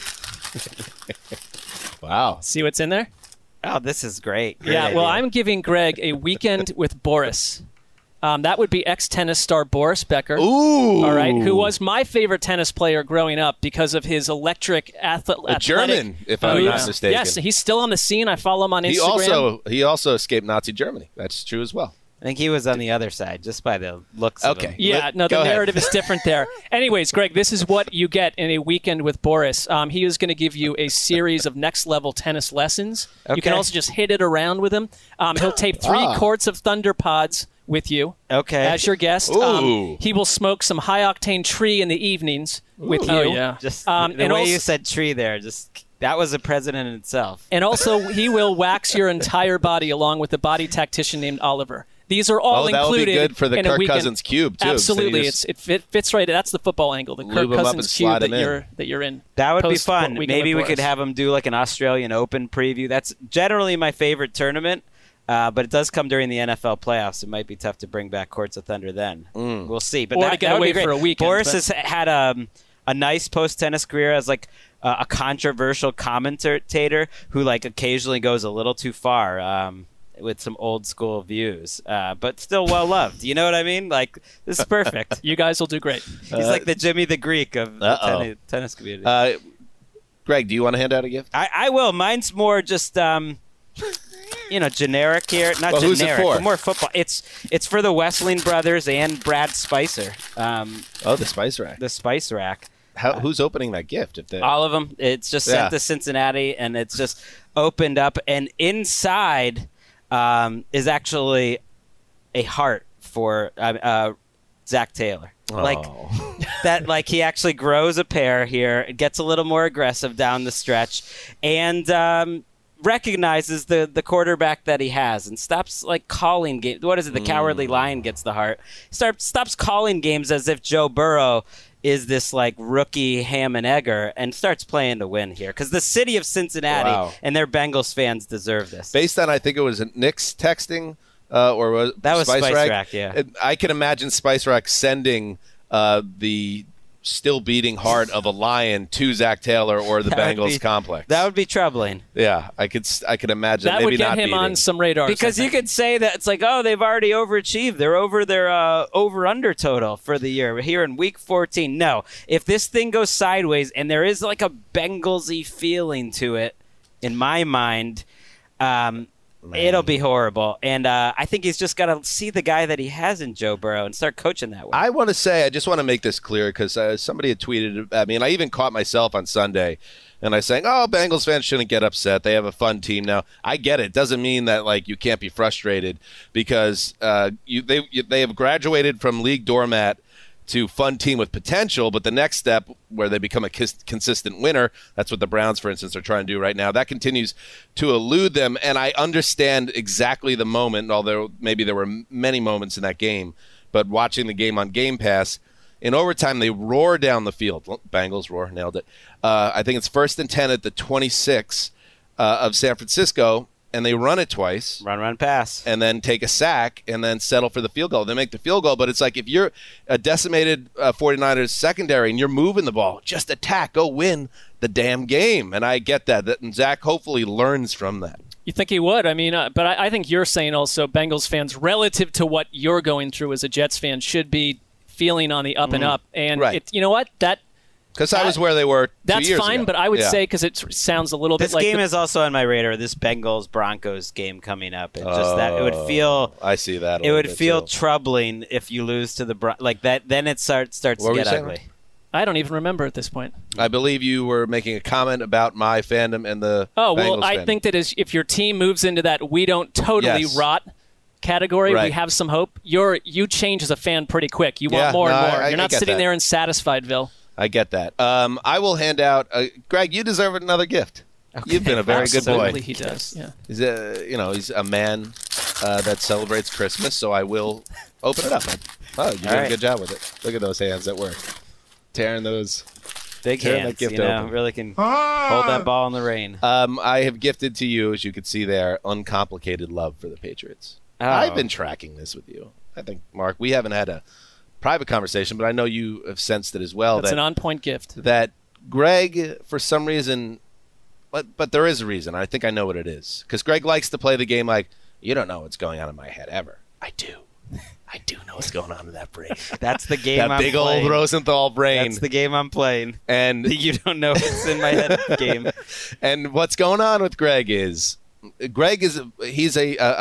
Wow. See what's in there? Oh, this is great. Yeah, well, I'm giving Greg a weekend with Boris. That would be ex-tennis star Boris Becker. Ooh. All right, who was my favorite tennis player growing up because of his electric athletic. German, if I'm not mistaken. Yes, he's still on the scene. I follow him on Instagram. He also escaped Nazi Germany. That's true as well. I think he was on the other side, just by the looks of him. Yeah, the narrative is different there. Anyways, Greg, this is what you get in a weekend with Boris. He is going to give you a series of next-level tennis lessons. Okay. You can also just hit it around with him. He'll tape 3 quarts of Thunder Pods with you as your guest. He will smoke some high-octane tree in the evenings with you. Oh, yeah. Just the way you said tree there, that was a president in itself. And also, he will wax your entire body along with a body tactician named Oliver. These are all included. That would be good for the in a Kirk weekend. Cousins cube, too. Absolutely. It fits right. That's the football angle, the Kirk Cousins cube that you're in. That would be fun. Maybe we could have him do like an Australian Open preview. That's generally my favorite tournament, but it does come during the NFL playoffs. It might be tough to bring back Courts of Thunder then. We'll see. But to get away for a weekend. Boris has had a nice post-tennis career as like a controversial commentator who like occasionally goes a little too far. With some old school views, but still well loved. You know what I mean? Like, this is perfect. You guys will do great. He's like the Jimmy the Greek of the tennis community. Greg, do you want to hand out a gift? I will. Mine's more just generic here. Not well, generic, who's it for? but more football. It's for the Wessling brothers and Brad Spicer. The Spice Rack. The Spice Rack. Who's opening that gift? All of them. It's just sent to Cincinnati, and it's just opened up. And inside is actually a heart for Zach Taylor. Like that, like he actually grows a pair here, gets a little more aggressive down the stretch, and recognizes the quarterback that he has, and stops like calling games. What is it? The Cowardly Lion gets the heart. Stops calling games as if Joe Burrow is this like rookie ham and egger, and starts playing to win here, because the city of Cincinnati and their Bengals fans deserve this. Based on, I think it was Nick's texting. Or was that was Spice Rack? Yeah. I can imagine Spice Rack sending the still beating heart of a lion to Zach Taylor or the Bengals complex. That would be troubling. Yeah, I could imagine. That maybe would get not him beating. on some radars. Because you could say that it's like, oh, they've already overachieved. They're over their over-under total for the year. We're here in Week 14. No. If this thing goes sideways, and there is like a Bengals-y feeling to it, in my mind, it'll be horrible. And I think he's just got to see the guy that he has in Joe Burrow and start coaching that way. I want to say, I just want to make this clear, because somebody had tweeted at me, and I even caught myself on Sunday, and I was saying, Bengals fans shouldn't get upset. They have a fun team now. I get it. Doesn't mean that like you can't be frustrated, because they have graduated from league doormat to fun team with potential, but the next step where they become a consistent winner, that's what the Browns, for instance, are trying to do right now. That continues to elude them, and I understand exactly the moment, although maybe there were many moments in that game, but watching the game on Game Pass, in overtime, they roar down the field. Bengals roar, nailed it. I think it's 1st and 10 at the 26 of San Francisco, and they run it twice. Run, pass. And then take a sack and then settle for the field goal. They make the field goal, but it's like if you're a decimated 49ers secondary and you're moving the ball, just attack, go win the damn game. And I get that. And Zach hopefully learns from that. You think he would? I mean, but I think you're saying also Bengals fans, relative to what you're going through as a Jets fan, should be feeling on the up and up. And you know what? Because I was where they were 2 That's years fine, ago. but I would say, because it sounds a little bit like... This game is also on my radar, this Bengals-Broncos game coming up. And just that, it would feel... I see that. It would feel troubling if you lose to the Broncos. Like that, then it starts to get ugly. I don't even remember at this point. I believe you were making a comment about my fandom and the Bengals I fandom. think that if your team moves into that we don't totally rot category, we have some hope, you change as a fan pretty quick. You want more and more. You're not sitting there and satisfiedville. I get that. I will hand out Greg, you deserve another gift. Okay. You've been a very good boy. Absolutely, he does. Yeah. He's a man that celebrates Christmas, so I will open it up. Oh, you did a good job with it. Look at those hands at work. Tearing those big hands, that gift open. Really can hold that ball in the rain. I have gifted to you, as you can see there, uncomplicated love for the Patriots. I've been tracking this with you. I think, Mark, we haven't had a private conversation, but I know you have sensed it as well. That's an on-point gift. That Greg, for some reason, but there is a reason. I think I know what it is. Because Greg likes to play the game like, you don't know what's going on in my head ever. I do. I do know what's going on in that brain. That's the game I'm playing. That big old Rosenthal brain. That's the game I'm playing. And you don't know what's in my head game. And what's going on with Greg is he's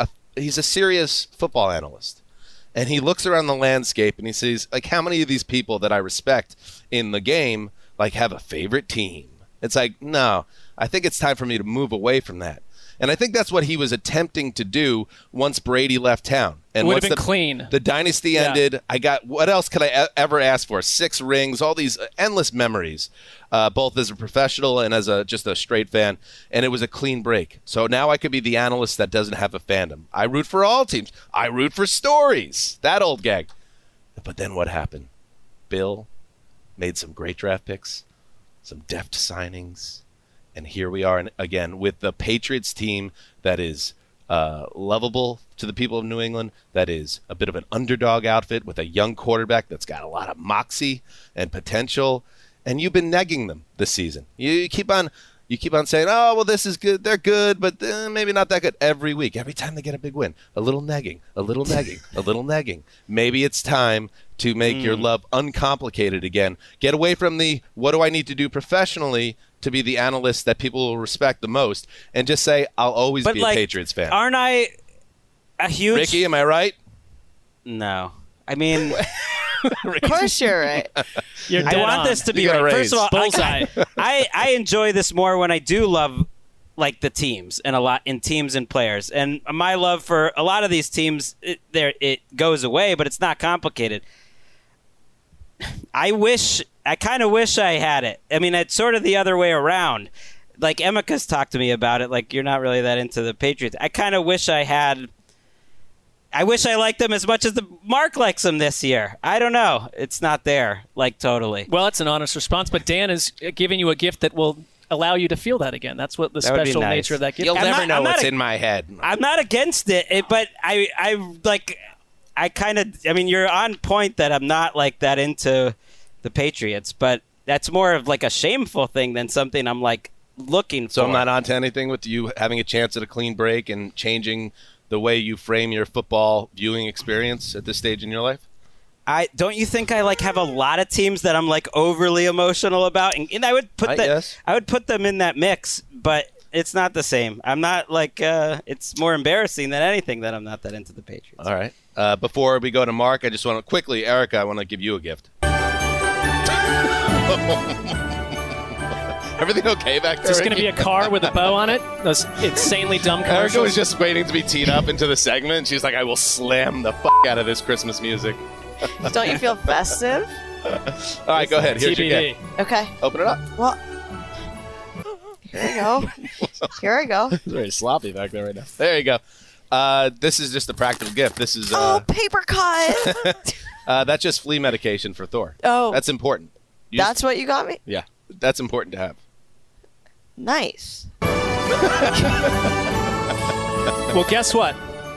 a serious football analyst. And he looks around the landscape and he sees, like, how many of these people that I respect in the game, like, have a favorite team? It's like, no, I think it's time for me to move away from that. And I think that's what he was attempting to do once Brady left town. And it would have been clean. The dynasty ended. What else could I ever ask for? 6 rings, all these endless memories, both as a professional and as just a straight fan. And it was a clean break. So now I could be the analyst that doesn't have a fandom. I root for all teams. I root for stories. That old gag. But then what happened? Bill made some great draft picks, some deft signings. And here we are again with the Patriots team that is lovable to the people of New England, that is a bit of an underdog outfit with a young quarterback that's got a lot of moxie and potential. And you've been negging them this season. You keep on saying, oh, well, this is good. They're good, but maybe not that good. Every week, every time they get a big win, a little negging, a little negging, a little negging. Maybe it's time to make your love uncomplicated again. Get away from the what do I need to do professionally to be the analyst that people will respect the most and just say, I'll always be a Patriots fan. Aren't I a huge... Ricky, am I right? No. I mean... Of course you're right. You're I want this to be right. First of all, I enjoy this more when I do love like the teams and a lot in teams and players. And my love for a lot of these teams, it goes away, but it's not complicated. I kind of wish I had it. I mean, it's sort of the other way around. Like Emeka's talked to me about it. Like, you're not really that into the Patriots. I kind of wish I had. I wish I liked them as much as Mark likes them this year. I don't know. It's not there, like, totally. Well, it's an honest response, but Dan is giving you a gift that will allow you to feel that again. That's what the special nature of that gift is. You'll never know what's in my head. I'm not against it, but I mean, you're on point that I'm not, like, that into the Patriots, but that's more of, like, a shameful thing than something I'm, like, looking for. So I'm not onto anything with you having a chance at a clean break and changing the way you frame your football viewing experience at this stage in your life? Don't you think I like have a lot of teams that I'm like overly emotional about, and I would put I would put them in that mix, but it's not the same. I'm not like it's more embarrassing than anything that I'm not that into the Patriots. All right. Before we go to Mark, I just want to quickly, Erica, I want to give you a gift. Everything okay back there? Is this going to be a car with a bow on it? Those insanely dumb commercials? Erica was just waiting to be teed up into the segment. She's like, I will slam the out of this Christmas music. Don't you feel festive? All right, go ahead. Here's your gift. Okay. Open it up. Well, here we go. Here I go. It's very sloppy back there right now. There you go. This is just a practical gift. This is paper cut. That's just flea medication for Thor. Oh. That's important. That's what you got me? Yeah. That's important to have. Nice. Well, guess what?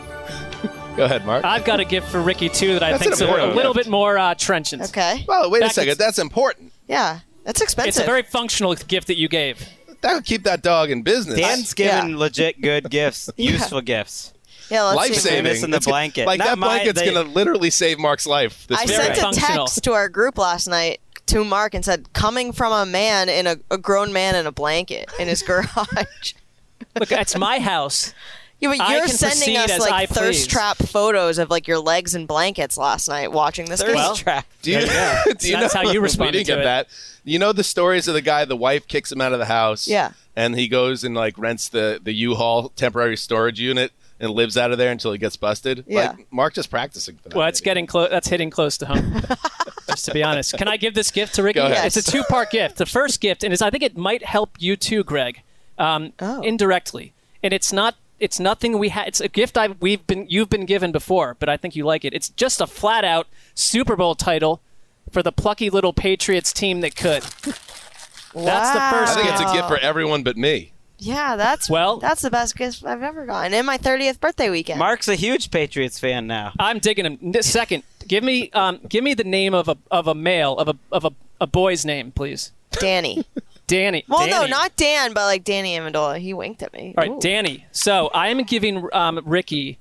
Go ahead, Mark. I've got a gift for Ricky, too, that I think is a little bit more trenchant. Okay. Well, wait a second. That's important. Yeah. That's expensive. It's a very functional gift that you gave. That would keep that dog in business. Dan's giving legit good gifts, useful gifts. Yeah, let's life-saving. Missing the blanket. Like, that blanket's going to literally save Mark's life. I sent a text to our group last night to Mark and said, coming from a man in a grown man in a blanket in his garage. Look, it's my house. Yeah, but you're sending us like thirst trap photos of like your legs and blankets last night watching this game. Thirst trap. Do you that's how you responded we didn't to get it. that. You know the stories of the guy, the wife kicks him out of the house. Yeah. And he goes and like rents the U-Haul temporary storage unit and lives out of there until he gets busted. Yeah. Like, Mark just practicing for that. Well, it's getting close. That's hitting close to home. Just to be honest. Can I give this gift to Ricky? Go ahead. It's a two-part gift. The first gift, and I think it might help you too, Greg, indirectly. And it's nothing we had. It's a gift you've been given before, but I think you like it. It's just a flat-out Super Bowl title for the plucky little Patriots team that could. Wow. That's the first I think gift. it's a gift for everyone but me. Yeah, that's the best gift I've ever gotten. And my 30th birthday weekend. Mark's a huge Patriots fan now. I'm digging him. Second, give me the name of a male of a boy's name, please. Danny. Danny. Well, Danny. no, not Dan, but like Danny Amendola. He winked at me. All right, Ooh. Danny. So I am giving Ricky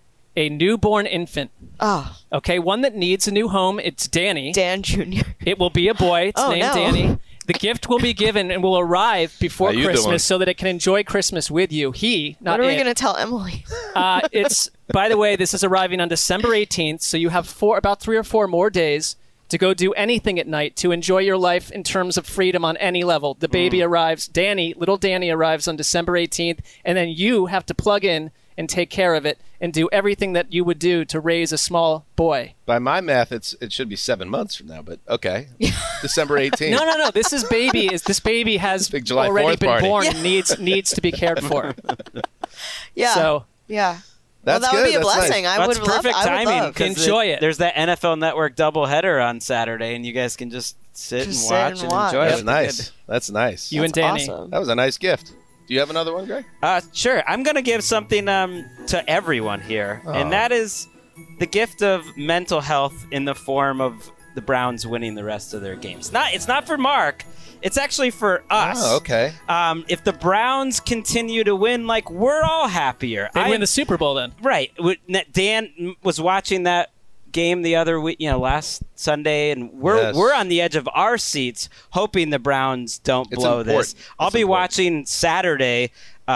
a newborn infant. Oh. Okay, one that needs a new home. It's Danny. Dan Jr. It will be a boy. It's named Danny. The gift will be given and will arrive before Christmas so that it can enjoy Christmas with you. Not What are we going to tell Emily? It's, by the way, this is arriving on December 18th, so you have about 3 or 4 more days to go do anything at night to enjoy your life in terms of freedom on any level. The baby arrives, little Danny arrives on December 18th, and then you have to plug in and take care of it and do everything that you would do to raise a small boy. By my math, it should be 7 months from now, but okay. December 18th. No. This baby has Big July already 4th been party. born and needs to be cared for. Yeah. So yeah. That's that would be a That's blessing. nice. I would That's perfect love, timing. I would love. 'cause Enjoy it. There's that NFL Network doubleheader on Saturday, and you guys can just sit and watch and enjoy That's it. nice. That's nice. You and Danny. Awesome. That was a nice gift. Do you have another one, Greg? Sure. I'm going to give something to everyone here, and that is the gift of mental health in the form of the Browns winning the rest of their games. It's not for Mark. It's actually for us. Oh, okay. If the Browns continue to win, like, we're all happier. They win the Super Bowl then. Right. Dan was watching that game the other week, last Sunday, and we're on the edge of our seats, hoping the Browns don't blow this. I'll be watching Saturday.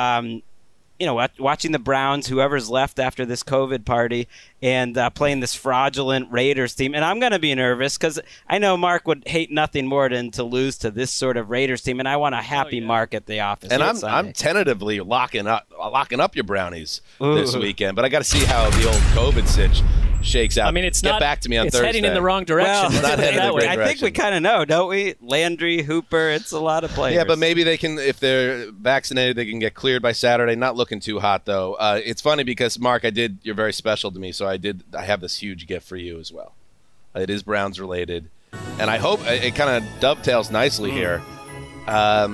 Watching the Browns, whoever's left after this COVID party, and playing this fraudulent Raiders team. And I'm going to be nervous because I know Mark would hate nothing more than to lose to this sort of Raiders team, and I want a happy Mark at the office. And I'm tentatively locking up your Brownies this weekend, but I got to see how the old COVID sitch shakes out. I mean, it's Get not back to me on it's Thursday. heading in the wrong direction. It's not heading in the great direction. I think we kind of know, don't we? Landry, Hooper, it's a lot of players. Yeah, but maybe they can, if they're vaccinated, they can get cleared by Saturday. Not looking too hot, though. It's funny because, Mark, you're very special to me, so I have this huge gift for you as well. It is Browns related, and I hope it kind of dovetails nicely here. I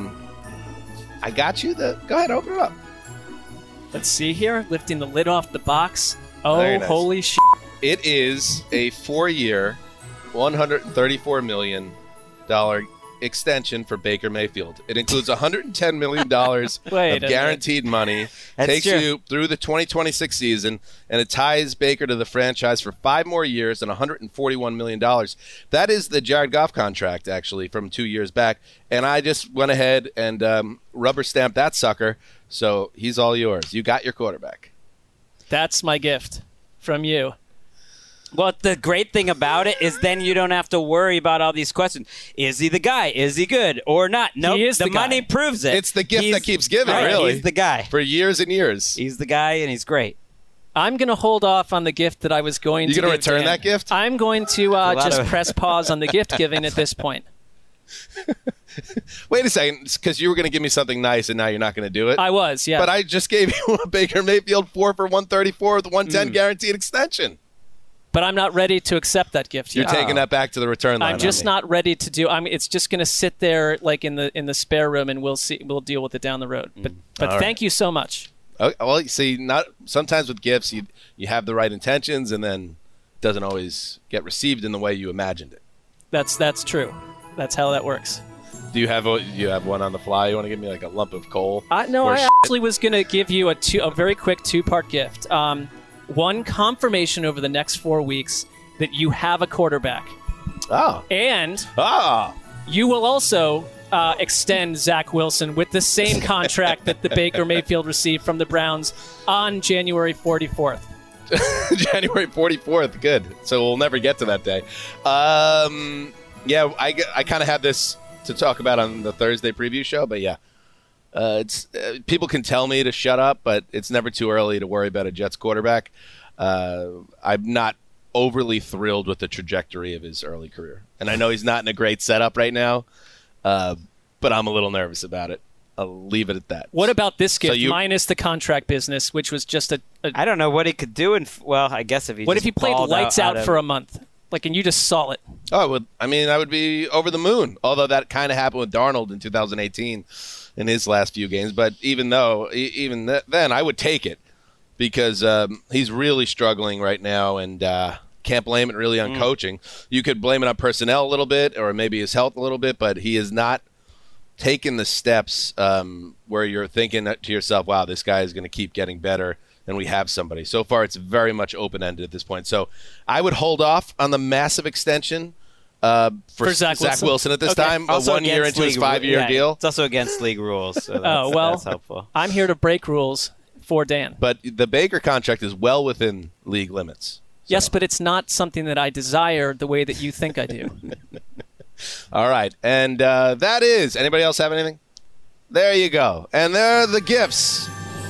got you. Go ahead, open it up. Let's see here. Lifting the lid off the box. Oh, Very nice. Holy shit. It is a 4-year, $134 million extension for Baker Mayfield. It includes $110 million of guaranteed money. Takes you through the 2026 season, and it ties Baker to the franchise for 5 more years and $141 million. That is the Jared Goff contract, actually, from 2 years back. And I just went ahead and rubber stamped that sucker, so he's all yours. You got your quarterback. That's my gift from you. Well, the great thing about it is then you don't have to worry about all these questions. Is he the guy? Is he good or not? No, nope, the money proves it. It's the gift that keeps giving, really. He's the guy. For years and years. He's the guy, and he's great. I'm going to hold off on the gift that I was going to give. You going to return that gift? I'm going to just press pause on the gift giving at this point. Wait a second, because you were going to give me something nice, and now you're not going to do it? I was, yeah. But I just gave you a Baker Mayfield 4 for $134 with a $110 guaranteed extension. But I'm not ready to accept that gift yet. You're taking that back to the return line. I'm just not ready to do. It's just going to sit there like in the spare room, and we'll see. We'll deal with it down the road. But thank you so much. Okay, well, you see, sometimes with gifts you have the right intentions, and then it doesn't always get received in the way you imagined it. That's true. That's how that works. Do you have one on the fly? You want to give me like a lump of coal? No, I actually was going to give you a very quick 2-part gift. One, confirmation over the next 4 weeks that you have a quarterback. And you will also extend Zach Wilson with the same contract that the Baker Mayfield received from the Browns on January 44th. January 44th, good. So we'll never get to that day. Yeah, I kind of had this to talk about on the Thursday preview show, but yeah. It's people can tell me to shut up, but it's never too early to worry about a Jets quarterback. I'm not overly thrilled with the trajectory of his early career. And I know he's not in a great setup right now, but I'm a little nervous about it. I'll leave it at that. What about this gift, minus the contract business, which was just I don't know what he could do. I guess if he What if he played lights out for a month? And you just saw it. Oh, I would be over the moon. Although that kind of happened with Darnold in 2018 in his last few games. But even then, I would take it because he's really struggling right now, and can't blame it really on coaching. You could blame it on personnel a little bit, or maybe his health a little bit, but he has not taken the steps where you're thinking to yourself, wow, this guy is going to keep getting better. And we have somebody. So far, it's very much open-ended at this point. So I would hold off on the massive extension for Zach Wilson at this time. Also 1 year into his 5-year deal. It's also against league rules. So that's helpful. I'm here to break rules for Dan. But the Baker contract is well within league limits. So. Yes, but it's not something that I desire the way that you think I do. All right. And that is. Anybody else have anything? There you go. And there are the gifts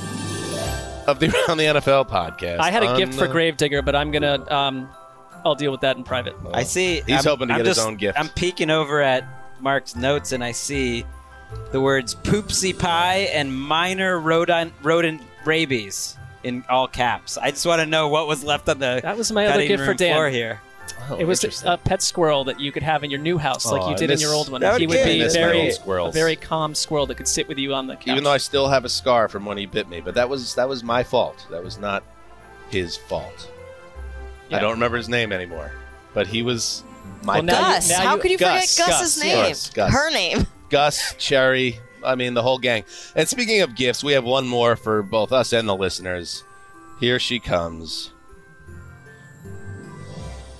of the Around the NFL podcast. I had a gift for Gravedigger, but I'm gonna I'll deal with that in private. I see. He's hoping to get his own gift. I'm peeking over at Mark's notes, and I see the words "poopsie pie" and "minor rodent rabies" in all caps. I just want to know what was left on the that was my other gift for Dan floor here. Oh, it was a pet squirrel that you could have in your new house, like you did in your old one. He would be a very calm squirrel that could sit with you on the couch. Even though I still have a scar from when he bit me, but that was my fault. That was not his fault. Yeah. I don't remember his name anymore, but he was my Gus. How could you forget Gus's name? Gus. Her name. Gus, Cherry. I mean, the whole gang. And speaking of gifts, we have one more for both us and the listeners. Here she comes.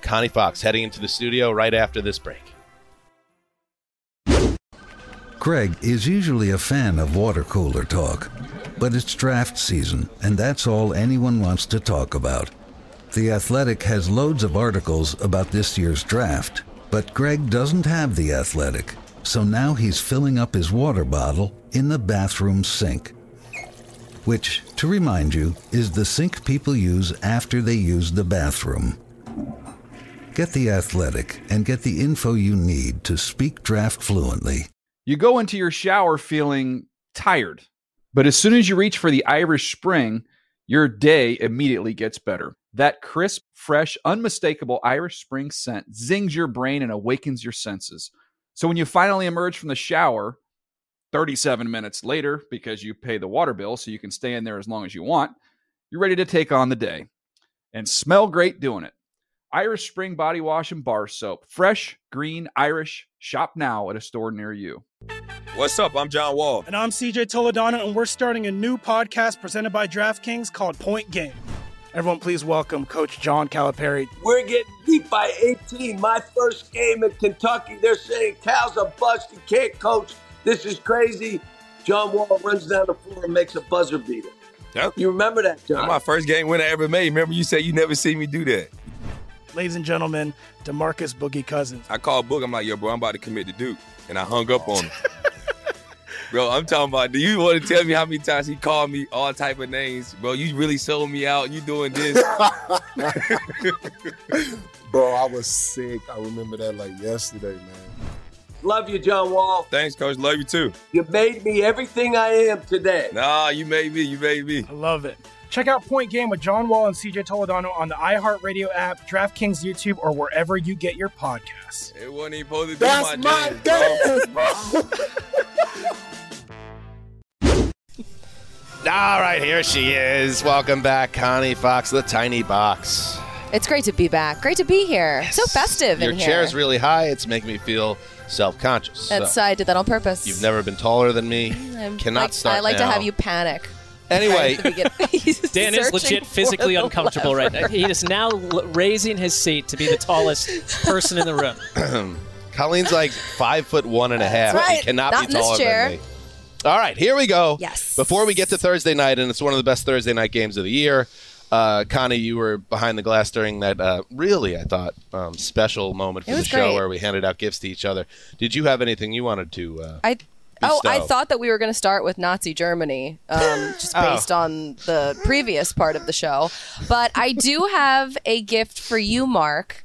Connie Fox heading into the studio right after this break. Greg is usually a fan of water cooler talk, but it's draft season, and that's all anyone wants to talk about. The Athletic has loads of articles about this year's draft, but Greg doesn't have The Athletic, so now he's filling up his water bottle in the bathroom sink. Which, to remind you, is the sink people use after they use the bathroom. Get The Athletic and get the info you need to speak draft fluently. You go into your shower feeling tired, but as soon as you reach for the Irish Spring, your day immediately gets better. That crisp, fresh, unmistakable Irish Spring scent zings your brain and awakens your senses. So when you finally emerge from the shower, 37 minutes later, because you pay the water bill so you can stay in there as long as you want, you're ready to take on the day. And smell great doing it. Irish Spring Body Wash and Bar Soap. Fresh, green, Irish. Shop now at a store near you. What's up? I'm John Wall. And I'm CJ Toledano, and we're starting a new podcast presented by DraftKings called Point Game. Everyone, please welcome Coach John Calipari. We're getting beat by 18. My first game in Kentucky, they're saying Cal's a bust. He can't coach. This is crazy. John Wall runs down the floor and makes a buzzer beater. Yep. You remember that, John? That's my first game win I ever made. Remember you said you never seen me do that. Ladies and gentlemen, DeMarcus Boogie Cousins. I called Boog. I'm like, yo, bro, I'm about to commit to Duke. And I hung up on him. Bro, I'm talking about, do you want to tell me how many times he called me all type of names? Bro, you really sold me out. You doing this. Bro, I was sick. I remember that like yesterday, man. Love you, John Wall. Thanks, Coach. Love you, too. You made me everything I am today. Nah, you made me. You made me. I love it. Check out Point Game with John Wall and CJ Toledano on the iHeartRadio app, DraftKings YouTube, or wherever you get your podcasts. It wasn't even supposed to be That's my dance, bro. All right, here she is. Welcome back, Connie Fox, the Tiny Box. It's great to be back. Great to be here. Yes. So festive Your in here. chair's really high. It's making me feel self-conscious. I did that on purpose. You've never been taller than me. Cannot start I like now. to have you panic. Anyway. Dan is legit physically uncomfortable right now. He is now raising his seat to be the tallest person in the room. Colleen's like 5'1.5". That's right. He cannot Not be in this taller chair. than me. All right, here we go. Yes. Before we get to Thursday night, and it's one of the best Thursday night games of the year, Connie, you were behind the glass during that really, I thought, special moment for the show great. where we handed out gifts to each other. Did you have anything you wanted to I thought that we were going to start with Nazi Germany, just based on the previous part of the show. But I do have a gift for you, Mark.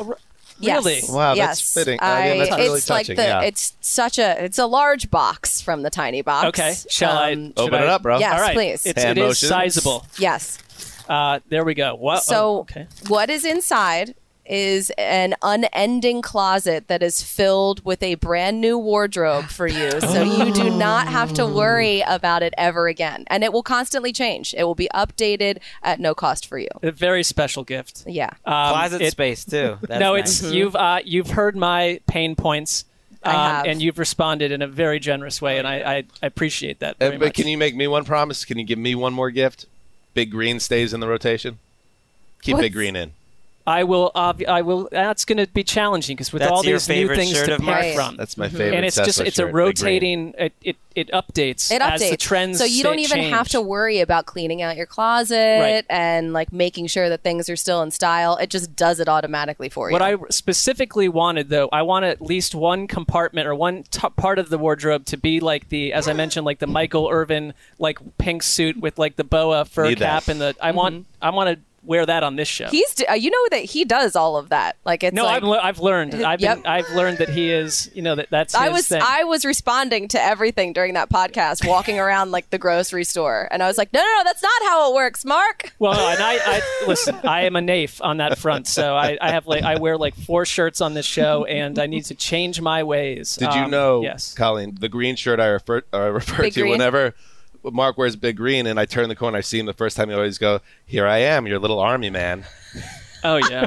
Really? Yes. Wow, yes. that's fitting. I mean, that's really it's like touching, it's a large box from the tiny box. Okay. Shall I open it up, bro? Yes, All right. please. It Hand is motions. sizable. Yes. There we go. What? So okay. what is inside is an unending closet that is filled with a brand new wardrobe for you. So you do not have to worry about it ever again. And it will constantly change. It will be updated at no cost for you. A very special gift. Yeah. Closet space, too. That's no, nice. it's you've heard my pain points. I have. And you've responded in a very generous way, and I appreciate that very But much. can you make me one promise? Can you give me one more gift? Big Green stays in the rotation. Keep Big Green in. I will. That's going to be challenging because with That's all your these new favorite things shirt to of pick mine? from, That's my favorite. and it's Sessler just it's a shirt, Big rotating. It updates. It updates. as the trends. So you don't even change. have to worry about cleaning out your closet Right. and like making sure that things are still in style. It just does it automatically for you. What I specifically wanted, though, I want at least one compartment or one part of the wardrobe to be like the, as I mentioned, like the Michael Irvin like pink suit with like the boa fur Need that. cap and the. I want to wear that on this show. You know that he does all of that. Like it's no, like, I've learned. Yep. I've learned that he is. That's his thing. I was responding to everything during that podcast, walking around like the grocery store, and I was like, no, that's not how it works, Mark. Well, and I listen. I am a naif on that front, so I wear like 4 shirts on this show, and I need to change my ways. Did you know, Yes. Colleen, the green shirt I refer Big to Green? whenever Mark wears Big Green and I turn the corner, I see him the first time, he always go, "Here I am, your little army man." Oh yeah.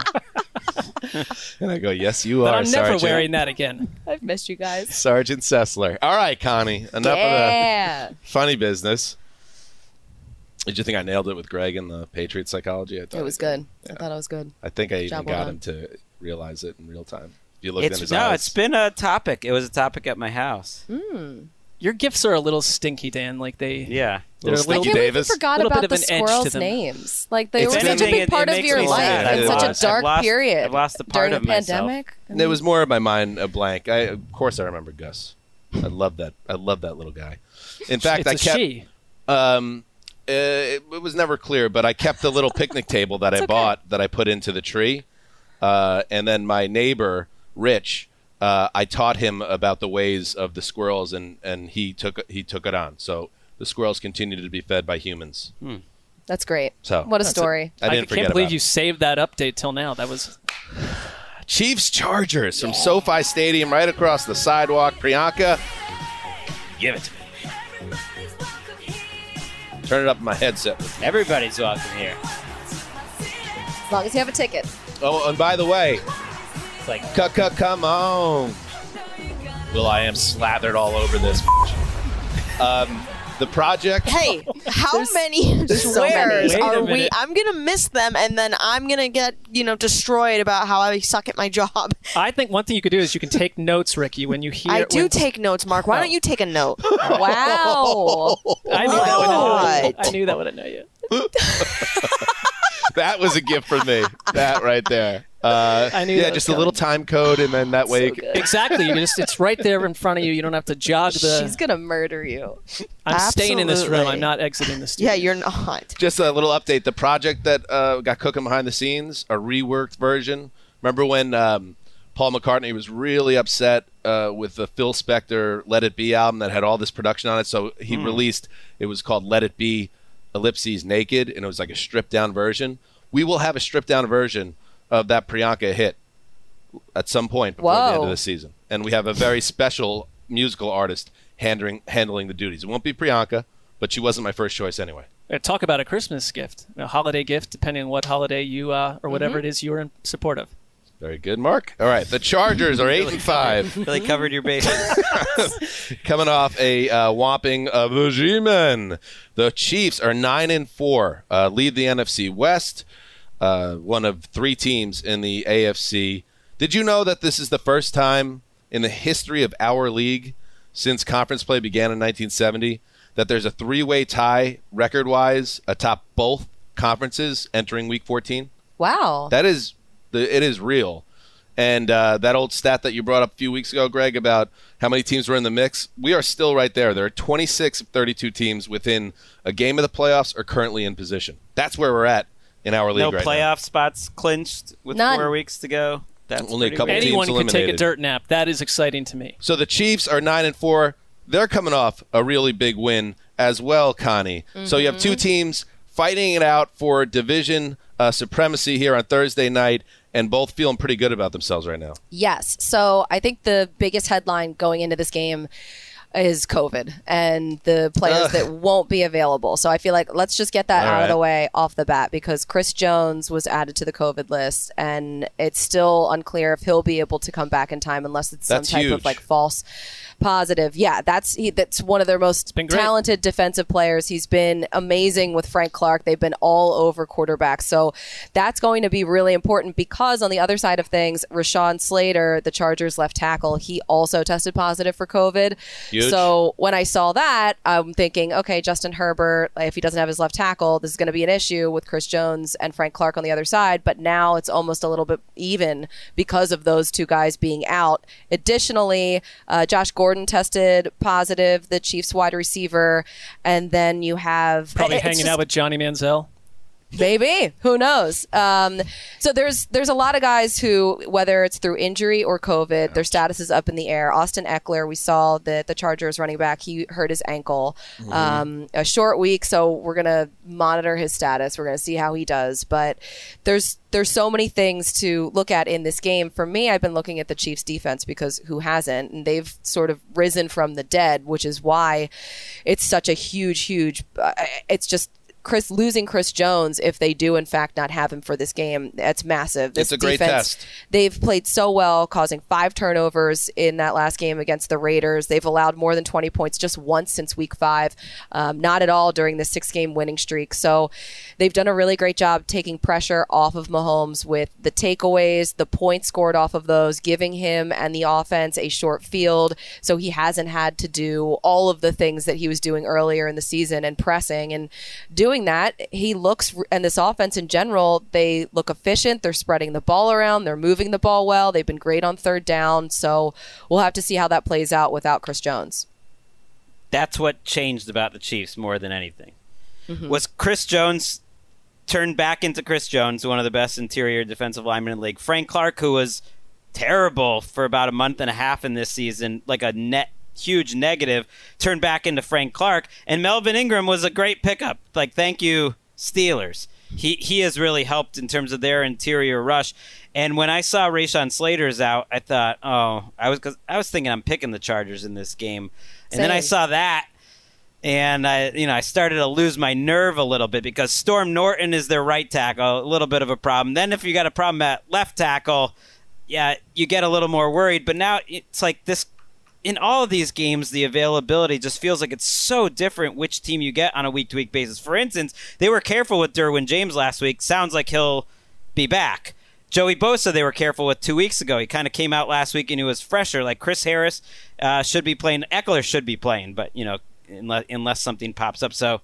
And I go, "Yes, you But are, I'm never Sergeant." wearing that again. I've missed you guys. Sergeant Sessler. All right, Connie, enough of the funny business. Did you think I nailed it with Greg and the Patriot psychology? I thought It was good. I thought it was good. I think I even Job well got done. him to realize it in real time. If you look in his eyes. No, it's been a topic. It was a topic at my house. Your gifts are a little stinky, Dan. Like they're Little a little. Stinky Davis. I forgot little about bit the of an edge to squirrels' them. names. Like they It's were such a been- big part of makes your me life sad. in such a dark period. I've lost a part during of the myself. pandemic. There was more of my mind a blank. Of course I remember Gus. I love that. I love that little guy. In fact, It's I a kept. she. It was never clear, but I kept the little picnic table that I bought that I put into the tree, and then my neighbor Rich, I taught him about the ways of the squirrels, and he took it on. So the squirrels continue to be fed by humans. That's great. So what a story! I didn't forget can't believe about you saved that update till now. That was Chiefs Chargers from SoFi Stadium, right across the sidewalk. Priyanka, give it to me. Turn it up in my headset. Everybody's welcome here. As long as you have a ticket. Oh, and by the way, It's like come on. will.i.am slathered all over this. The project. Hey, how many so swears many. Wait a are we? minute. I'm gonna miss them, and then I'm gonna get destroyed about how I suck at my job. I think one thing you could do is you can take notes, Ricky, when you hear. I do when- take notes, Mark. Why don't you take a note? Wow. I knew that would annoy you. What? I knew that would annoy you. That was a gift for me. That right there. I knew that was just a little time code, and then that way. Exactly. You it's right there in front of you. You don't have to jog the. She's gonna murder you. I'm staying in this room. Absolutely. I'm not exiting the studio. Yeah, you're not. Just a little update. The project that got cooking behind the scenes, a reworked version. Remember when Paul McCartney was really upset with the Phil Spector Let It Be album that had all this production on it? So he released, it was called Let It Be, ellipses Naked, and it was like a stripped down version. We will have a stripped down version of that Priyanka hit at some point before the end of the season. And we have a very special musical artist handling the duties. It won't be Priyanka, but she wasn't my first choice anyway. Talk about a Christmas gift, a holiday gift, depending on what holiday you or whatever it is you are in support of. Very good, Mark. All right, the Chargers are 8-5. Really covered your bases. Coming off a whopping of the G-Men. The Chiefs are 9-4, lead the NFC West, one of three teams in the AFC. Did you know that this is the first time in the history of our league since conference play began in 1970 that there's a three-way tie record-wise atop both conferences entering Week 14? Wow. That is... It is real. And that old stat that you brought up a few weeks ago, Greg, about how many teams were in the mix, we are still right there. There are 26 of 32 teams within a game of the playoffs are currently in position. That's where we're at in our league right now. No playoff spots clinched with None. 4 weeks to go. That's Only a pretty couple weird. teams Anyone could take a eliminated. dirt nap. That is exciting to me. So the Chiefs are 9-4. They're coming off a really big win as well, Connie. So you have two teams fighting it out for division supremacy here on Thursday night, and both feeling pretty good about themselves right now. Yes. So I think the biggest headline going into this game is COVID and the players that won't be available. So I feel like let's just get that out of the way off the bat, because Chris Jones was added to the COVID list, and it's still unclear if he'll be able to come back in time unless it's some type of like false positive. Yeah, that's one of their most talented defensive players. He's been amazing with Frank Clark. They've been all over quarterbacks. So that's going to be really important, because on the other side of things, Rashawn Slater, the Chargers left tackle, he also tested positive for COVID. Huge. So when I saw that, I'm thinking, okay, Justin Herbert, if he doesn't have his left tackle, this is going to be an issue with Chris Jones and Frank Clark on the other side. But now it's almost a little bit even because of those two guys being out. Additionally, Josh Gordon tested positive, the Chiefs wide receiver, and then you have Probably hanging out with Johnny Manziel. Maybe. Who knows? So there's a lot of guys who, whether it's through injury or COVID, their status is up in the air. Austin Eckler, we saw the Chargers running back, he hurt his ankle. A short week, so we're going to monitor his status. We're going to see how he does. But there's so many things to look at in this game. For me, I've been looking at the Chiefs defense, because who hasn't? And they've sort of risen from the dead, which is why it's such a huge, it's just losing Chris Jones, if they do in fact not have him for this game, that's massive. This it's a great defense, test. They've played so well, causing 5 turnovers in that last game against the Raiders. They've allowed more than 20 points just once since week 5, not at all during the 6-game winning streak. So they've done a really great job taking pressure off of Mahomes with the takeaways, the points scored off of those, giving him and the offense a short field, so he hasn't had to do all of the things that he was doing earlier in the season and pressing. And doing that, he looks, and this offense in general, they look efficient. They're spreading the ball around. They're moving the ball well. They've been great on third down. So we'll have to see how that plays out without Chris Jones. That's what changed about the Chiefs more than anything. Was Chris Jones turned back into Chris Jones, one of the best interior defensive linemen in the league. Frank Clark, who was terrible for about a month and a half in this season, like a net huge negative, turned back into Frank Clark. And Melvin Ingram was a great pickup. Like, thank you, Steelers. He has really helped in terms of their interior rush. And when I saw Rashawn Slater's out, I thought, I was thinking I'm picking the Chargers in this game. And then I saw that, and I started to lose my nerve a little bit because Storm Norton is their right tackle, a little bit of a problem. Then if you got a problem at left tackle, yeah, you get a little more worried. But now it's like this, in all of these games, the availability just feels like it's so different which team you get on a week-to-week basis. For instance, they were careful with Derwin James last week. Sounds like he'll be back. Joey Bosa, they were careful with 2 weeks ago. He kind of came out last week and he was fresher. Like Chris Harris should be playing. Eckler should be playing, but unless something pops up. So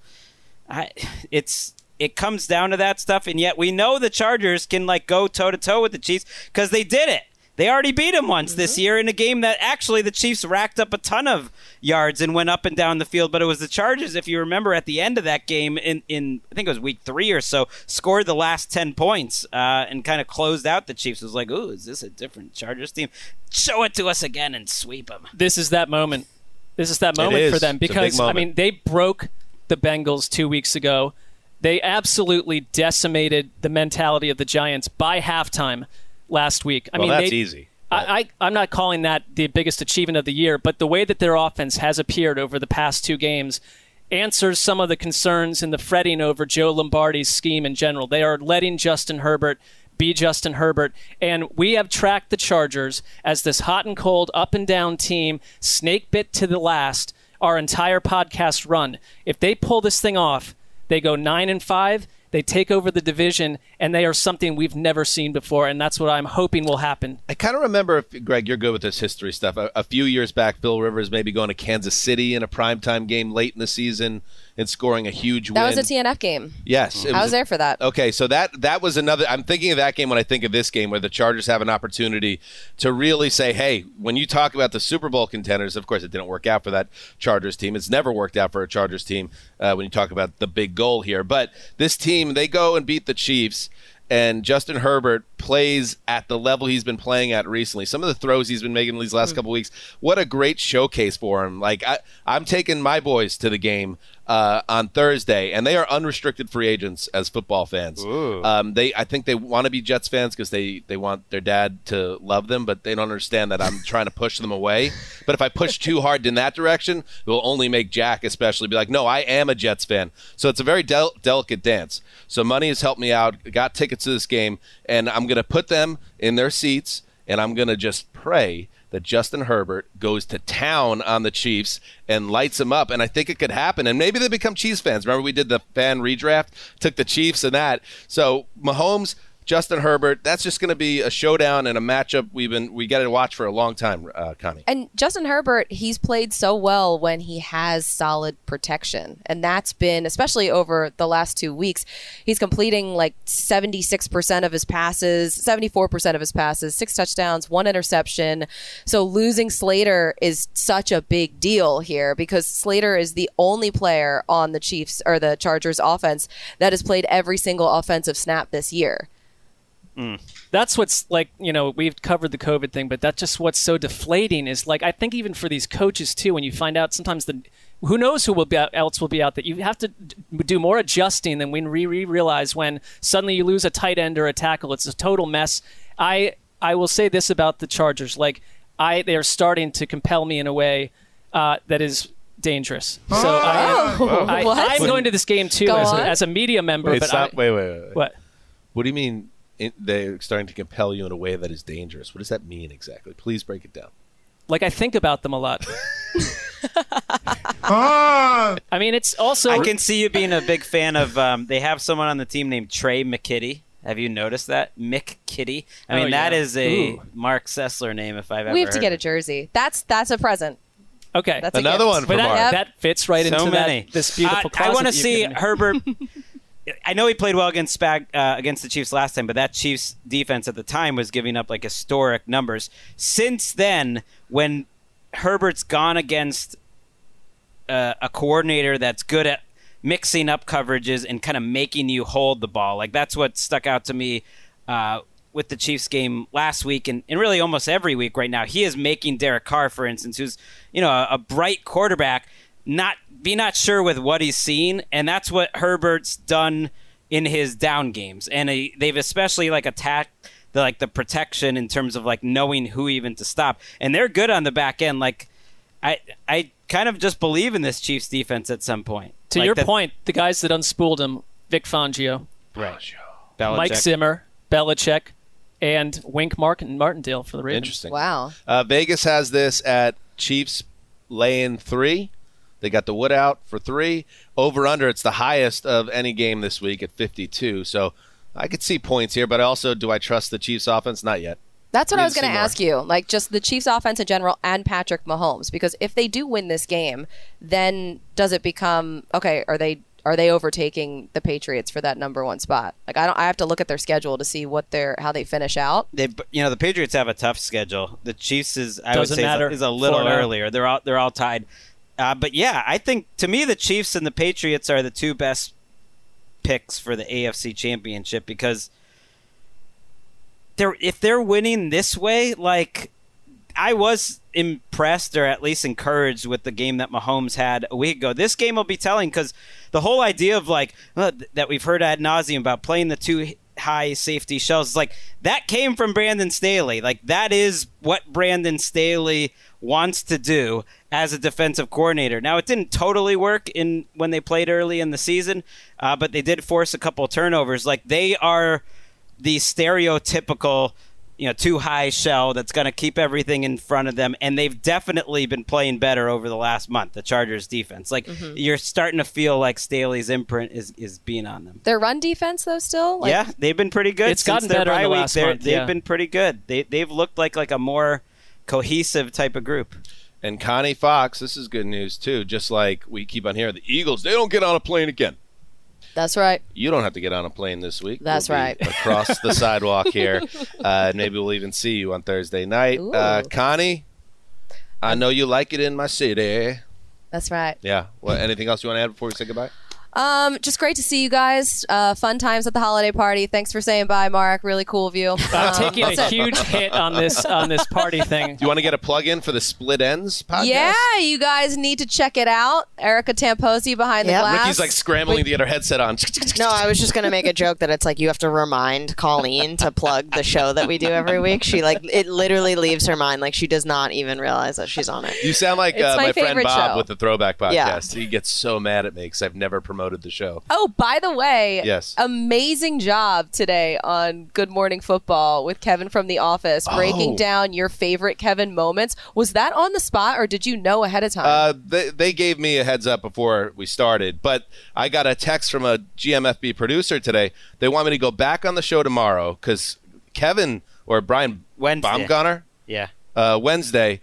it comes down to that stuff, and yet we know the Chargers can go toe-to-toe with the Chiefs because they did it. They already beat them once this year in a game that actually the Chiefs racked up a ton of yards and went up and down the field. But it was the Chargers, if you remember, at the end of that game in I think it was week 3 or so, scored the last 10 points and kind of closed out the Chiefs. It was like, ooh, is this a different Chargers team? Show it to us again and sweep them. This is that moment. This is that moment for them because, they broke the Bengals 2 weeks ago. They absolutely decimated the mentality of the Giants by halftime last week. That's easy. I'm not calling that the biggest achievement of the year, but the way that their offense has appeared over the past 2 games answers some of the concerns and the fretting over Joe Lombardi's scheme in general. They are letting Justin Herbert be Justin Herbert, and we have tracked the Chargers as this hot and cold, up and down team, snake bit to the last, our entire podcast run. If they pull this thing off, they go 9-5. They take over the division, and they are something we've never seen before, and that's what I'm hoping will happen. I kind of remember, Greg, you're good with this history stuff. A few years back, Phil Rivers maybe going to Kansas City in a primetime game late in the season and scoring a huge win. That was a TNF game. Yes. I was there for that. Okay, so that was another – I'm thinking of that game when I think of this game where the Chargers have an opportunity to really say, hey, when you talk about the Super Bowl contenders, of course it didn't work out for that Chargers team. It's never worked out for a Chargers team when you talk about the big goal here. But this team, they go and beat the Chiefs, and Justin Herbert plays at the level he's been playing at recently. Some of the throws he's been making these last couple weeks, what a great showcase for him. Like, I'm taking my boys to the game on Thursday, and they are unrestricted free agents as football fans. I think they want to be Jets fans because they want their dad to love them, but they don't understand that I'm trying to push them away. But if I push too hard in that direction, it will only make Jack especially be like, no, I am a Jets fan. So it's a very delicate dance. So money has helped me out. Got tickets to this game, and I'm going to put them in their seats, and I'm going to just pray that Justin Herbert goes to town on the Chiefs and lights them up. And I think it could happen. And maybe they become Chiefs fans. Remember we did the fan redraft, took the Chiefs and that. So Mahomes, Justin Herbert, that's just going to be a showdown and a matchup we got to watch for a long time, Connie. And Justin Herbert, he's played so well when he has solid protection. And that's been, especially over the last 2 weeks, he's completing 76% of his passes, 74% of his passes, 6 touchdowns, 1 interception. So losing Slater is such a big deal here because Slater is the only player on the Chiefs or the Chargers offense that has played every single offensive snap this year. That's what's we've covered the COVID thing, but that's just what's so deflating is I think even for these coaches too, when you find out sometimes who knows who else will be out, that you have to do more adjusting than when we realize when suddenly you lose a tight end or a tackle. It's a total mess. I will say this about the Chargers. They are starting to compel me in a way that is dangerous. So I'm going to this game too as a media member. Wait. What? What do you mean they're starting to compel you in a way that is dangerous? What does that mean exactly? Please break it down. Like, I think about them a lot. I mean, it's also... I can see you being a big fan of... they have someone on the team named Trey McKitty. Have you noticed that? Mick Kitty. I mean, that is a Mark Sessler name if I've ever heard. We have to get a jersey. That's a present. Okay. That's another one for Mark. That fits right into this beautiful closet. I want to see Herbert... I know he played well against the Chiefs last time, but that Chiefs defense at the time was giving up like historic numbers. Since then, when Herbert's gone against a coordinator that's good at mixing up coverages and kind of making you hold the ball, like that's what stuck out to me with the Chiefs game last week and really almost every week right now. He is making Derek Carr, for instance, who's a bright quarterback, not sure with what he's seen, and that's what Herbert's done in his down games. And they've especially attacked the protection in terms of knowing who even to stop. And they're good on the back end. I kind of just believe in this Chiefs defense at some point. To your point, the guys that unspooled him, Vic Fangio, right, Belichick. Mike Zimmer, Belichick, and Wink Martindale for the Ravens. Interesting. Wow. Vegas has this at Chiefs laying 3. They got the wood out for 3. Over-under, it's the highest of any game this week at 52. So I could see points here, but also, do I trust the Chiefs offense? Not yet. That's what I was going to ask you. Just the Chiefs offense in general and Patrick Mahomes. Because if they do win this game, then does it become, okay, are they overtaking the Patriots for that number 1 spot? I have to look at their schedule to see how they finish out. The Patriots have a tough schedule. The Chiefs is a little 4-0. earlier. They're all tied. But yeah, I think to me the Chiefs and the Patriots are the 2 best picks for the AFC Championship because if they're winning this way, I was impressed or at least encouraged with the game that Mahomes had a week ago. This game will be telling because the whole idea of that we've heard ad nauseum about playing the 2 high safety shells, that came from Brandon Staley. That is what Brandon Staley wants to do as a defensive coordinator. Now, it didn't totally work when they played early in the season, but they did force a couple of turnovers. They are the stereotypical 2 high shell that's going to keep everything in front of them, and they've definitely been playing better over the last month, the Chargers defense. You're starting to feel like Staley's imprint is being on them. Their run defense, though, still? Yeah, they've been pretty good. It's gotten better in the last month. They've been pretty good. They've looked like a more cohesive type of group. And Connie Fox, this is good news, too. Just like we keep on hearing, the Eagles, they don't get on a plane again. That's right. You don't have to get on a plane this week. That's right. Across the sidewalk here. Maybe we'll even see you on Thursday night. Connie, I know you like it in my city. That's right. Yeah. Well, anything else you want to add before we say goodbye? Just great to see you guys. Fun times at the holiday party. Thanks for saying bye, Mark. Really cool of you. Taking a huge hit on this party thing. Do you want to get a plug-in for the Split Ends podcast? Yeah, you guys need to check it out. Erica Tamposi behind the glass. Ricky's scrambling to get her headset on. No, I was just going to make a joke that it's you have to remind Colleen to plug the show that we do every week. She it literally leaves her mind. She does not even realize that she's on it. You sound like my friend Bob show with the Throwback Podcast. Yeah. He gets so mad at me because I've never promoted the show. Oh, by the way, yes. Amazing job today on Good Morning Football with Kevin from The Office, breaking down your favorite Kevin moments. Was that on the spot, or did you know ahead of time? They gave me a heads up before we started, but I got a text from a GMFB producer today. They want me to go back on the show tomorrow because Kevin or Brian Baumgartner, Wednesday,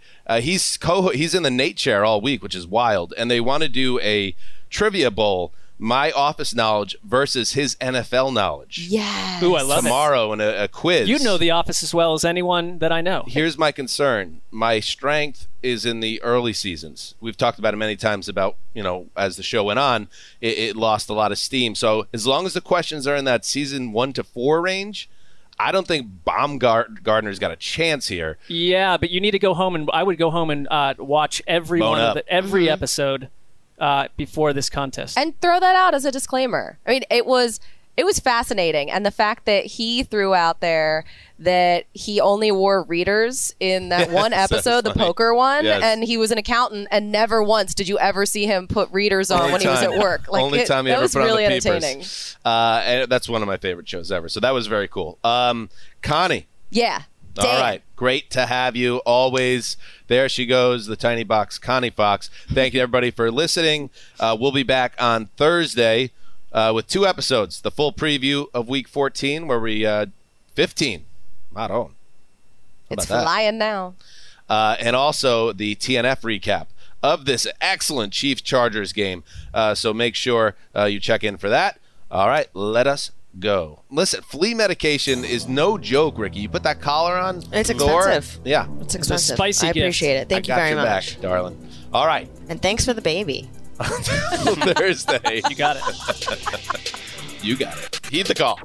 he's in the Nate chair all week, which is wild, and they want to do a trivia bowl. My office knowledge versus his NFL knowledge. Yes. Ooh, I love tomorrow in a quiz. You know the office as well as anyone that I know. Here's my concern. My strength is in the early seasons. We've talked about it many times about, as the show went on, it lost a lot of steam. So as long as the questions are in that season 1 to 4 range, I don't think Baumgartner's got a chance here. Yeah, but you need to go home, and I would go home and watch every episode before this contest. And throw that out as a disclaimer. I mean, it was It was fascinating. And the fact that he threw out there that he only wore readers in that one episode, the poker one, and he was an accountant, and never once did you ever see him put readers on when he was at work. Like, only time he ever put really on the entertaining. papers. And that's one of my favorite shows ever. So that was very cool. Connie. Yeah. All right. Great to have you always. There she goes, the tiny box, Connie Fox. Thank you, everybody, for listening. We'll be back on Thursday with 2 episodes. The full preview of Week 14, where we 15. Not on. It's flying now. And also the TNF recap of this excellent Chiefs-Chargers game. So make sure you check in for that. All right, let us go. Listen, flea medication is no joke, Ricky. You put that collar on. It's expensive. Yeah. It's expensive. a spicy I gift. appreciate it. Thank you very much. Back, darling. All right. And thanks for the baby. Thursday. You got it. You got it. Heed the call.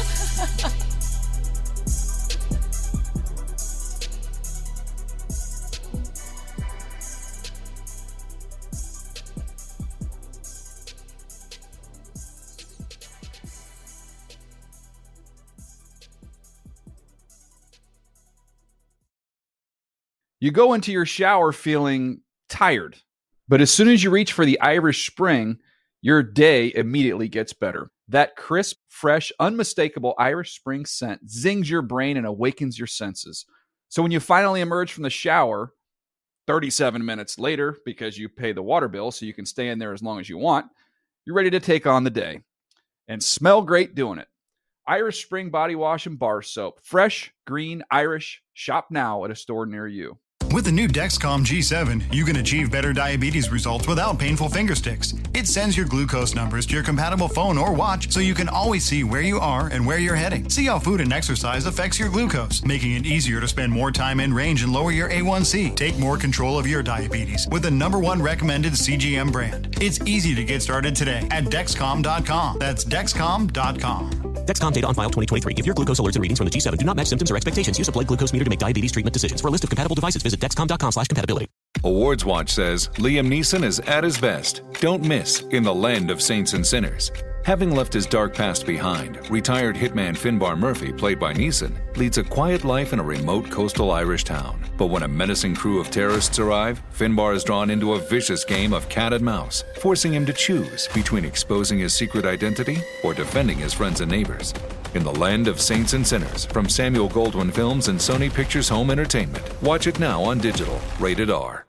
You go into your shower feeling tired, but as soon as you reach for the Irish Spring, your day immediately gets better. That crisp, fresh, unmistakable Irish Spring scent zings your brain and awakens your senses. So when you finally emerge from the shower 37 minutes later, because you pay the water bill so you can stay in there as long as you want, you're ready to take on the day and smell great doing it. Irish Spring Body Wash and Bar Soap. Fresh, green, Irish. Shop now at a store near you. With the new Dexcom G7, you can achieve better diabetes results without painful finger sticks. It sends your glucose numbers to your compatible phone or watch so you can always see where you are and where you're heading. See how food and exercise affects your glucose, making it easier to spend more time in range and lower your A1C. Take more control of your diabetes with the #1 recommended CGM brand. It's easy to get started today at Dexcom.com. That's Dexcom.com. Dexcom data on file 2023. If your glucose alerts and readings from the G7 do not match symptoms or expectations, use a blood glucose meter to make diabetes treatment decisions. For a list of compatible devices, visit Dexcom.com/compatibility. Awards Watch says Liam Neeson is at his best. Don't miss In the Land of Saints and Sinners. Having left his dark past behind, retired hitman Finbar Murphy, played by Neeson, leads a quiet life in a remote coastal Irish town. But when a menacing crew of terrorists arrive, Finbar is drawn into a vicious game of cat and mouse, forcing him to choose between exposing his secret identity or defending his friends and neighbors. In the Land of Saints and Sinners, from Samuel Goldwyn Films and Sony Pictures Home Entertainment. Watch it now on digital. Rated R.